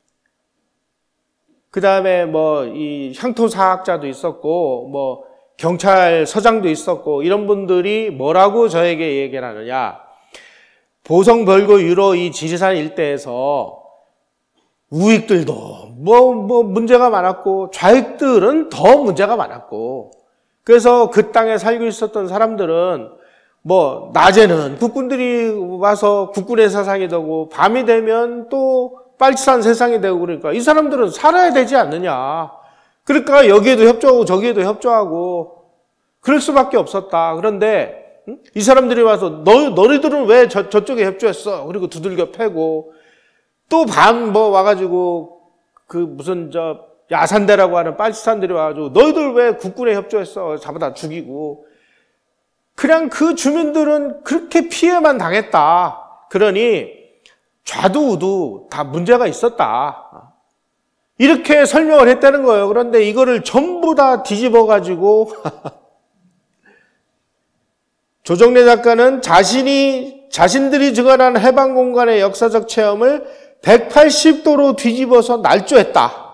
그 다음에 뭐 이 향토사학자도 있었고 뭐 경찰서장도 있었고 이런 분들이 뭐라고 저에게 얘기를 하느냐. 보성, 벌고, 유로 이 지리산 일대에서 우익들도 뭐, 뭐 문제가 많았고 좌익들은 더 문제가 많았고 그래서 그 땅에 살고 있었던 사람들은 뭐 낮에는 국군들이 와서 국군의 세상이 되고 밤이 되면 또 빨치산 세상이 되고 그러니까 이 사람들은 살아야 되지 않느냐. 그러니까 여기에도 협조하고 저기에도 협조하고 그럴 수밖에 없었다. 그런데 이 사람들이 와서 너, 너희들은 왜 저, 저쪽에 협조했어? 그리고 두들겨 패고 또 밤 뭐 와가지고 그 무슨 저 야산대라고 하는 빨치산들이 와가지고 너희들 왜 국군에 협조했어? 잡아다 죽이고 그냥 그 주민들은 그렇게 피해만 당했다. 그러니 좌두우두 다 문제가 있었다. 이렇게 설명을 했다는 거예요. 그런데 이거를 전부 다 뒤집어가지고 조정래 작가는 자신이 자신들이 증언한 해방 공간의 역사적 체험을 백팔십 도로 뒤집어서 날조했다.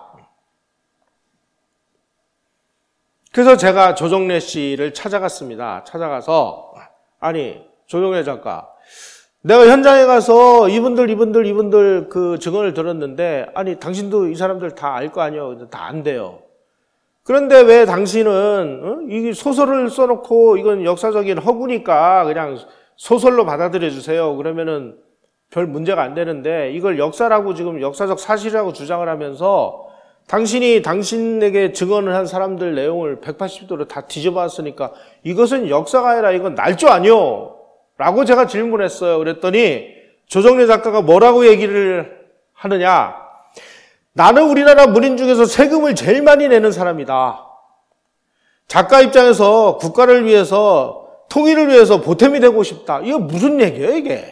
그래서 제가 조정래 씨를 찾아갔습니다. 찾아가서 아니 조정래 작가, 내가 현장에 가서 이분들 이분들 이분들 그 증언을 들었는데 아니 당신도 이 사람들 다 알 거 아니에요? 다 안 돼요. 그런데 왜 당신은 어? 이 소설을 써놓고 이건 역사적인 허구니까 그냥 소설로 받아들여 주세요. 그러면은 별 문제가 안 되는데 이걸 역사라고 지금 역사적 사실이라고 주장을 하면서 당신이 당신에게 증언을 한 사람들 내용을 백팔십 도로 다 뒤집어왔으니까 이것은 역사가 아니라 이건 날조 아니요? 라고 제가 질문했어요. 그랬더니 조정래 작가가 뭐라고 얘기를 하느냐? 나는 우리나라 문인 중에서 세금을 제일 많이 내는 사람이다. 작가 입장에서 국가를 위해서 통일을 위해서 보탬이 되고 싶다. 이거 무슨 얘기예요, 이게?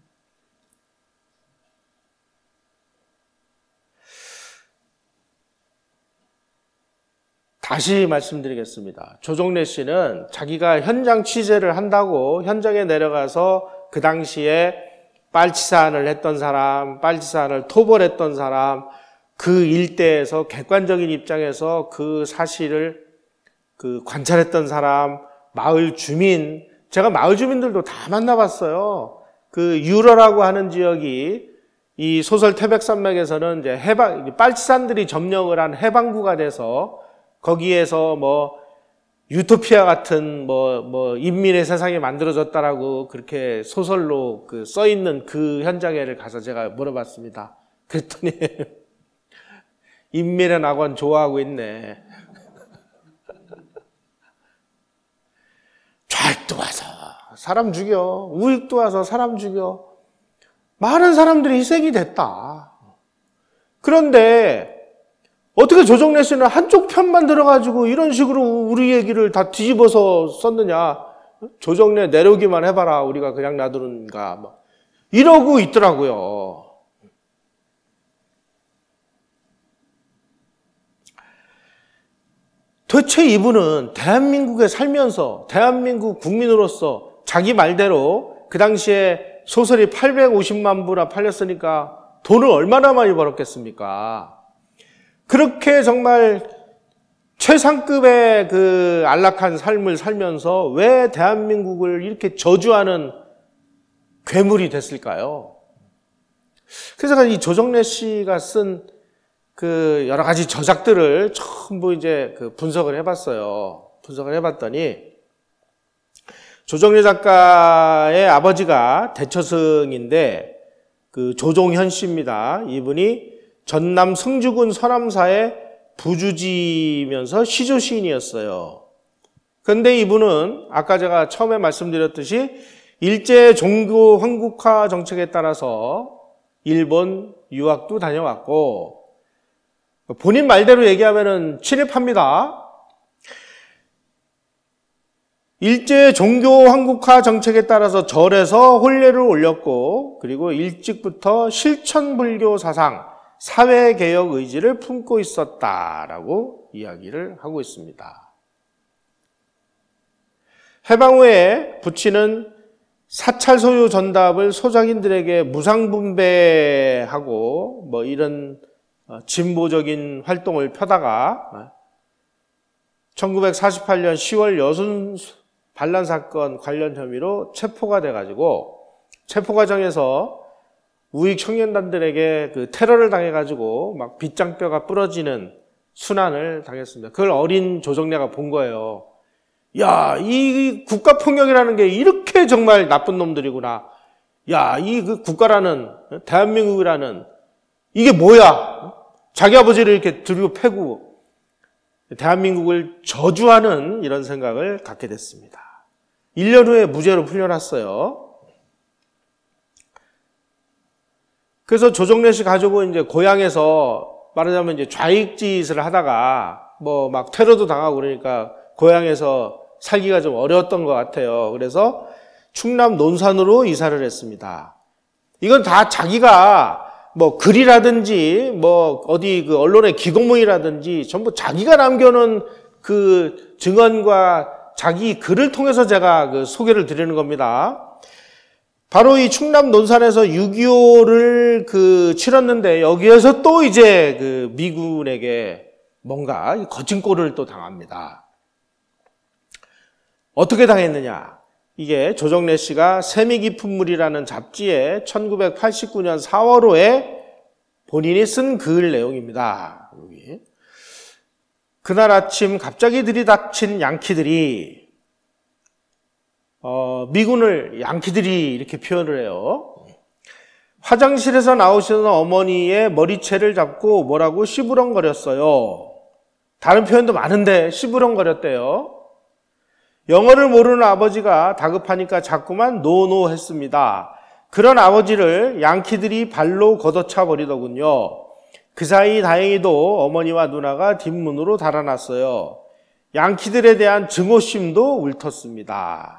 다시 말씀드리겠습니다. 조정래 씨는 자기가 현장 취재를 한다고 현장에 내려가서 그 당시에 빨치산을 했던 사람, 빨치산을 토벌했던 사람, 그 일대에서 객관적인 입장에서 그 사실을 그 관찰했던 사람, 마을 주민, 제가 마을 주민들도 다 만나봤어요. 그 유러라고 하는 지역이 이 소설 태백산맥에서는 이제 해방, 빨치산들이 점령을 한 해방구가 돼서 거기에서 뭐 유토피아 같은 뭐, 뭐 인민의 세상이 만들어졌다라고 그렇게 소설로 그 써 있는 그 현장에를 가서 제가 물어봤습니다. 그랬더니 인민의 낙원 좋아하고 있네. 좌익도 와서 사람 죽여, 우익도 와서 사람 죽여. 많은 사람들이 희생이 됐다. 그런데 어떻게 조정래 씨는 한쪽 편만 들어가지고 이런 식으로 우리 얘기를 다 뒤집어서 썼느냐. 조정래 내려오기만 해봐라. 우리가 그냥 놔두는가. 뭐 이러고 있더라고요. 도대체 이분은 대한민국에 살면서 대한민국 국민으로서 자기 말대로 그 당시에 소설이 팔백오십만 부나 팔렸으니까 돈을 얼마나 많이 벌었겠습니까? 그렇게 정말 최상급의 그 안락한 삶을 살면서 왜 대한민국을 이렇게 저주하는 괴물이 됐을까요? 그래서 이 조정래 씨가 쓴 그 여러 가지 저작들을 전부 이제 그 분석을 해봤어요. 분석을 해봤더니 조정래 작가의 아버지가 대처승인데 그 조종현 씨입니다. 이분이 전남 성주군 서남사의 부주지면서 시조 시인이었어요. 그런데 이분은 아까 제가 처음에 말씀드렸듯이 일제 종교 황국화 정책에 따라서 일본 유학도 다녀왔고 본인 말대로 얘기하면은 친일파입니다. 일제 종교 황국화 정책에 따라서 절에서 혼례를 올렸고 그리고 일찍부터 실천불교 사상, 사회개혁 의지를 품고 있었다라고 이야기를 하고 있습니다. 해방 후에 부친은 사찰 소유 전답을 소작인들에게 무상분배하고 뭐 이런 진보적인 활동을 펴다가 천구백사십팔 년 시월 여순 반란 사건 관련 혐의로 체포가 돼가지고 체포 과정에서 우익 청년단들에게 그 테러를 당해가지고 막 빗장뼈가 부러지는 순환을 당했습니다. 그걸 어린 조정래가 본 거예요. 야, 이 국가폭력이라는 게 이렇게 정말 나쁜 놈들이구나. 야, 이 그 국가라는 대한민국이라는 이게 뭐야? 자기 아버지를 이렇게 들고 패고 대한민국을 저주하는 이런 생각을 갖게 됐습니다. 일 년 후에 무죄로 풀려났어요. 그래서 조정래 씨 가족은 이제 고향에서 말하자면 이제 좌익짓을 하다가 뭐 막 테러도 당하고 그러니까 고향에서 살기가 좀 어려웠던 것 같아요. 그래서 충남 논산으로 이사를 했습니다. 이건 다 자기가 뭐 글이라든지 뭐 어디 그 언론의 기고문이라든지 전부 자기가 남겨놓은 그 증언과 자기 글을 통해서 제가 그 소개를 드리는 겁니다. 바로 이 충남 논산에서 육이오를 그 치렀는데 여기에서 또 이제 그 미군에게 뭔가 거친 꼴을 또 당합니다. 어떻게 당했느냐? 이게 조정래 씨가 세미 깊은 물이라는 잡지에 천구백팔십구 년 사월호에 본인이 쓴 글 내용입니다. 여기. 그날 아침 갑자기 들이닥친 양키들이 어, 미군을 양키들이 이렇게 표현을 해요. 화장실에서 나오시는 어머니의 머리채를 잡고 뭐라고 시부렁거렸어요. 다른 표현도 많은데 시부렁거렸대요. 영어를 모르는 아버지가 다급하니까 자꾸만 노노 했습니다. 그런 아버지를 양키들이 발로 걷어차 버리더군요. 그 사이 다행히도 어머니와 누나가 뒷문으로 달아났어요. 양키들에 대한 증오심도 울텄습니다.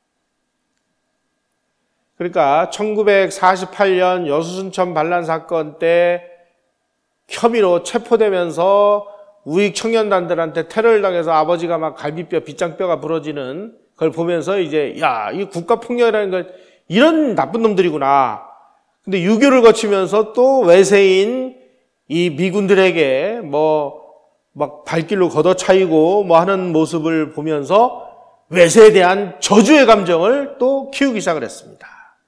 그러니까 천구백사십팔 년 여수순천 반란 사건 때 혐의로 체포되면서 우익 청년단들한테 테러를 당해서 아버지가 막 갈비뼈, 빗장뼈가 부러지는 걸 보면서 이제 야, 이 국가폭력이라는 건 이런 나쁜 놈들이구나. 근데 유교를 거치면서 또 외세인 이 미군들에게 뭐 막 발길로 걷어차이고 뭐 하는 모습을 보면서 외세에 대한 저주의 감정을 또 키우기 시작을 했습니다.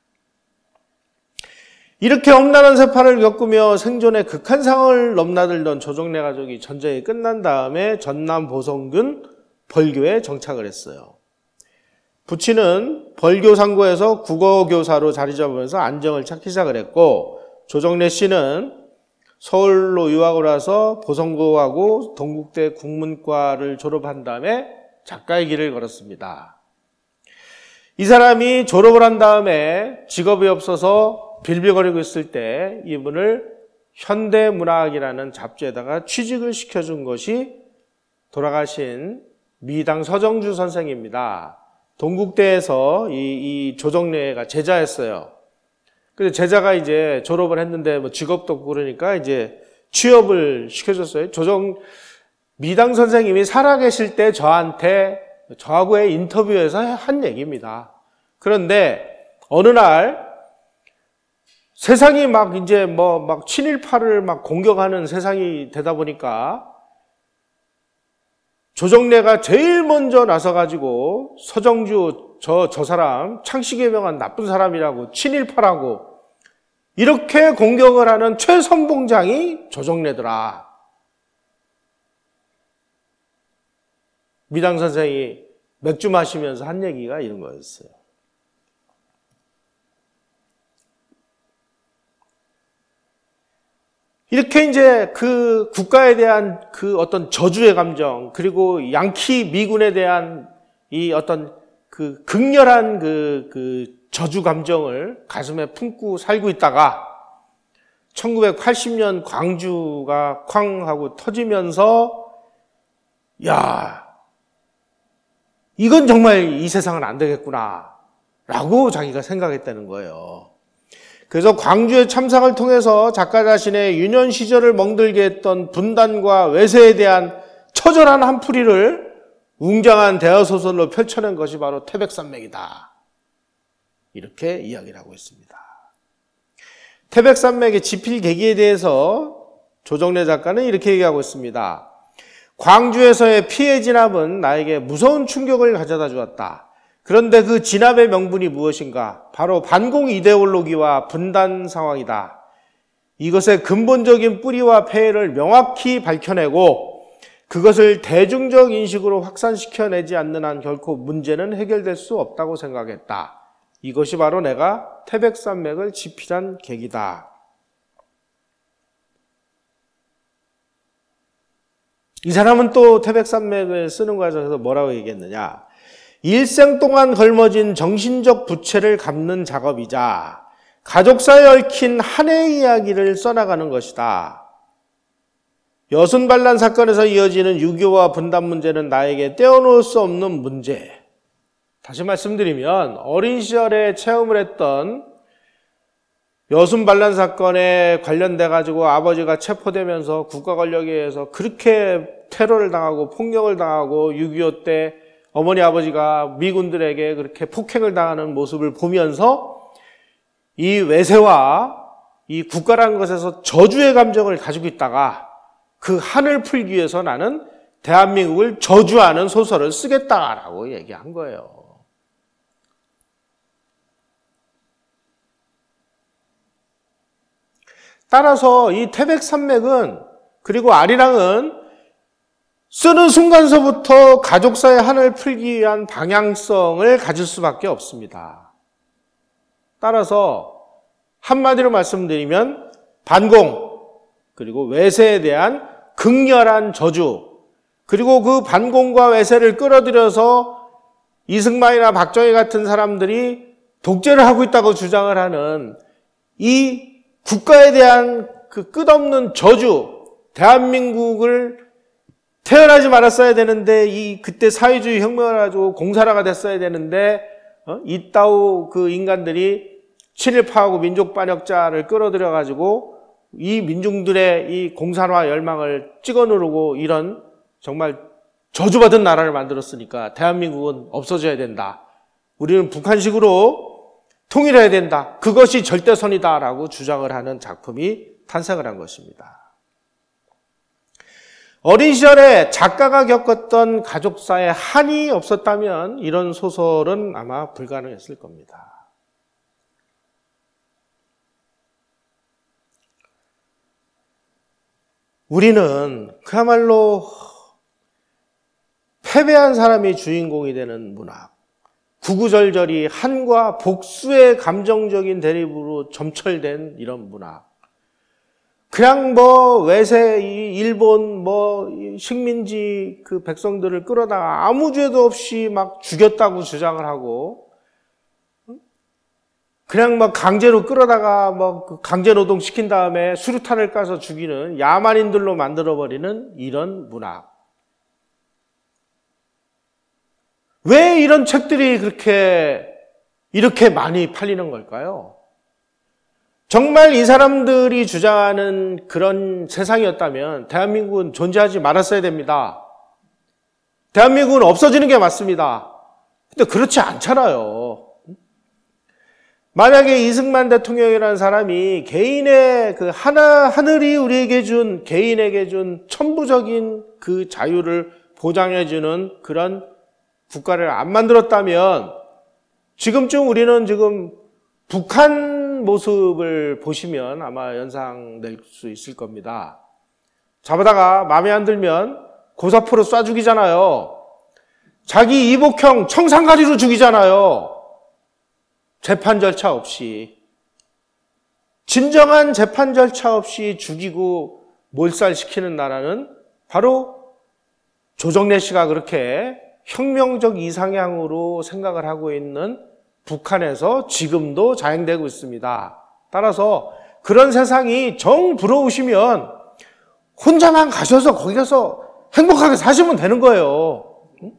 이렇게 험난한 세파를 겪으며 생존의 극한 상황을 넘나들던 조정래 가족이 전쟁이 끝난 다음에 전남 보성군 벌교에 정착을 했어요. 부친은 벌교 상고에서 국어교사로 자리 잡으면서 안정을 찾기 시작을 했고, 조정래 씨는 서울로 유학을 와서 보성고하고 동국대 국문과를 졸업한 다음에 작가의 길을 걸었습니다. 이 사람이 졸업을 한 다음에 직업이 없어서 빌빌거리고 있을 때 이분을 현대문학이라는 잡지에다가 취직을 시켜준 것이 돌아가신 미당 서정주 선생입니다. 동국대에서 이, 이 조정래가 제자였어요. 근데 제자가 이제 졸업을 했는데 뭐 직업도 없고 그러니까 이제 취업을 시켜줬어요. 조정, 미당 선생님이 살아계실 때 저한테, 저하고의 인터뷰에서 한 얘기입니다. 그런데 어느 날 세상이 막 이제 뭐 막 친일파를 막 공격하는 세상이 되다 보니까 조정래가 제일 먼저 나서가지고 서정주 저, 저 사람 창씨에 명한 나쁜 사람이라고 친일파라고 이렇게 공격을 하는 최선봉장이 조정래더라. 미당 선생이 맥주 마시면서 한 얘기가 이런 거였어요. 이렇게 이제 그 국가에 대한 그 어떤 저주의 감정, 그리고 양키 미군에 대한 이 어떤 그 극렬한 그, 그 저주 감정을 가슴에 품고 살고 있다가 천구백팔십 년 광주가 쾅 하고 터지면서 야, 이건 정말 이 세상은 안 되겠구나 라고 자기가 생각했다는 거예요. 그래서 광주의 참상을 통해서 작가 자신의 유년 시절을 멍들게 했던 분단과 외세에 대한 처절한 한풀이를 웅장한 대화소설로 펼쳐낸 것이 바로 태백산맥이다. 이렇게 이야기를 하고 있습니다. 태백산맥의 집필 계기에 대해서 조정래 작가는 이렇게 얘기하고 있습니다. 광주에서의 피해 진압은 나에게 무서운 충격을 가져다 주었다. 그런데 그 진압의 명분이 무엇인가? 바로 반공 이데올로기와 분단 상황이다. 이것의 근본적인 뿌리와 폐해를 명확히 밝혀내고 그것을 대중적 인식으로 확산시켜내지 않는 한 결코 문제는 해결될 수 없다고 생각했다. 이것이 바로 내가 태백산맥을 집필한 계기다. 이 사람은 또 태백산맥을 쓰는 과정에서 뭐라고 얘기했느냐? 일생 동안 걸머진 정신적 부채를 갚는 작업이자 가족사에 얽힌 한 해의 이야기를 써나가는 것이다. 여순반란 사건에서 이어지는 유교와 분단 문제는 나에게 떼어놓을 수 없는 문제. 다시 말씀드리면 어린 시절에 체험을 했던 여순반란 사건에 관련돼 가지고 아버지가 체포되면서 국가 권력에 의해서 그렇게 테러를 당하고 폭력을 당하고 육이오 때 어머니 아버지가 미군들에게 그렇게 폭행을 당하는 모습을 보면서 이 외세와 이 국가라는 것에서 저주의 감정을 가지고 있다가 그 한을 풀기 위해서 나는 대한민국을 저주하는 소설을 쓰겠다라고 얘기한 거예요. 따라서 이 태백산맥은 그리고 아리랑은 쓰는 순간서부터 가족사의 한을 풀기 위한 방향성을 가질 수밖에 없습니다. 따라서 한마디로 말씀드리면 반공 그리고 외세에 대한 극렬한 저주 그리고 그 반공과 외세를 끌어들여서 이승만이나 박정희 같은 사람들이 독재를 하고 있다고 주장을 하는 이 국가에 대한 그 끝없는 저주, 대한민국을 태어나지 말았어야 되는데 이 그때 사회주의 혁명을 가지고 공산화가 됐어야 되는데 어? 이따우 그 인간들이 친일파하고 민족 반역자를 끌어들여 가지고 이 민중들의 이 공산화 열망을 찍어 누르고 이런 정말 저주받은 나라를 만들었으니까 대한민국은 없어져야 된다. 우리는 북한식으로 통일해야 된다. 그것이 절대선이다라고 주장을 하는 작품이 탄생을 한 것입니다. 어린 시절에 작가가 겪었던 가족사의 한이 없었다면 이런 소설은 아마 불가능했을 겁니다. 우리는 그야말로 패배한 사람이 주인공이 되는 문학, 구구절절이 한과 복수의 감정적인 대립으로 점철된 이런 문학. 그냥 뭐 외세, 이 일본 뭐 식민지 그 백성들을 끌어다가 아무 죄도 없이 막 죽였다고 주장을 하고, 그냥 막 강제로 끌어다가 뭐 강제 노동 시킨 다음에 수류탄을 까서 죽이는 야만인들로 만들어버리는 이런 문학. 왜 이런 책들이 그렇게, 이렇게 많이 팔리는 걸까요? 정말 이 사람들이 주장하는 그런 세상이었다면 대한민국은 존재하지 말았어야 됩니다. 대한민국은 없어지는 게 맞습니다. 근데 그렇지 않잖아요. 만약에 이승만 대통령이라는 사람이 개인의 그 하나, 하늘이 우리에게 준, 개인에게 준 천부적인 그 자유를 보장해주는 그런 국가를 안 만들었다면 지금쯤 우리는 지금 북한 모습을 보시면 아마 연상될 수 있을 겁니다. 잡아다가 마음에 안 들면 고사포로 쏴 죽이잖아요. 자기 이복형 청산가리로 죽이잖아요. 재판 절차 없이. 진정한 재판 절차 없이 죽이고 몰살시키는 나라는 바로 조정래 씨가 그렇게 혁명적 이상향으로 생각을 하고 있는 북한에서 지금도 자행되고 있습니다. 따라서 그런 세상이 정 부러우시면 혼자만 가셔서 거기 가서 행복하게 사시면 되는 거예요.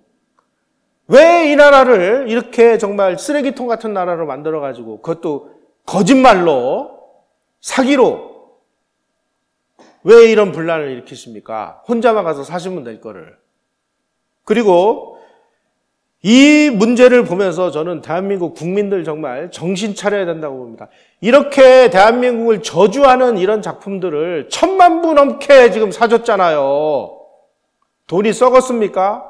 왜 이 나라를 이렇게 정말 쓰레기통 같은 나라로 만들어가지고 그것도 거짓말로 사기로 왜 이런 분란을 일으키십니까? 혼자만 가서 사시면 될 거를. 그리고 이 문제를 보면서 저는 대한민국 국민들 정말 정신 차려야 된다고 봅니다. 이렇게 대한민국을 저주하는 이런 작품들을 천만 부 넘게 지금 사줬잖아요. 돈이 썩었습니까?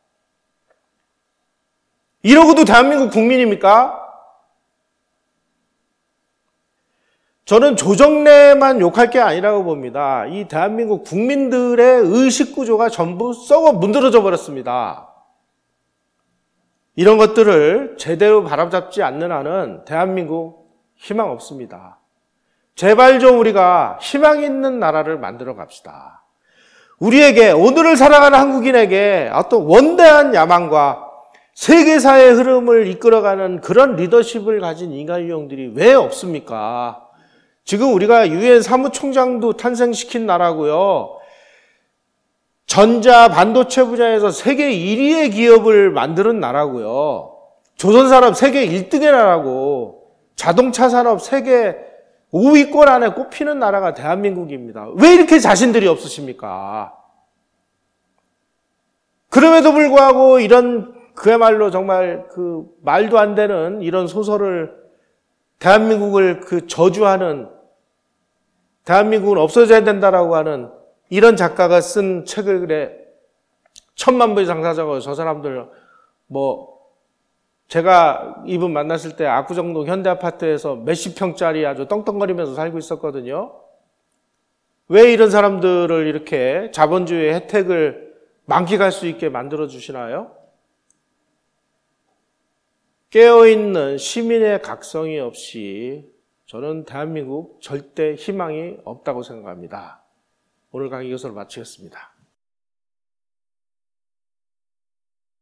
이러고도 대한민국 국민입니까? 저는 조정래만 욕할 게 아니라고 봅니다. 이 대한민국 국민들의 의식구조가 전부 썩어 문드러져 버렸습니다. 이런 것들을 제대로 바로잡지 않는 한은 대한민국 희망 없습니다. 제발 좀 우리가 희망 있는 나라를 만들어 갑시다. 우리에게, 오늘을 살아가는 한국인에게 어떤 원대한 야망과 세계사의 흐름을 이끌어가는 그런 리더십을 가진 인간 유형들이 왜 없습니까? 지금 우리가 유엔 사무총장도 탄생시킨 나라고요. 전자 반도체 분야에서 세계 일 위의 기업을 만드는 나라고요. 조선산업 세계 일 등의 나라고 자동차 산업 세계 오 위권 안에 꼽히는 나라가 대한민국입니다. 왜 이렇게 자신들이 없으십니까? 그럼에도 불구하고 이런 그야말로 정말 그 말도 안 되는 이런 소설을 대한민국을 그 저주하는, 대한민국은 없어져야 된다라고 하는 이런 작가가 쓴 책을 그래 천만 부의 장사자고 저 사람들 뭐 제가 이분 만났을 때 압구정동 현대아파트에서 몇십 평짜리 아주 떵떵거리면서 살고 있었거든요. 왜 이런 사람들을 이렇게 자본주의의 혜택을 만끽할 수 있게 만들어 주시나요? 깨어있는 시민의 각성이 없이 저는 대한민국 절대 희망이 없다고 생각합니다. 오늘 강의 이것으로 마치겠습니다.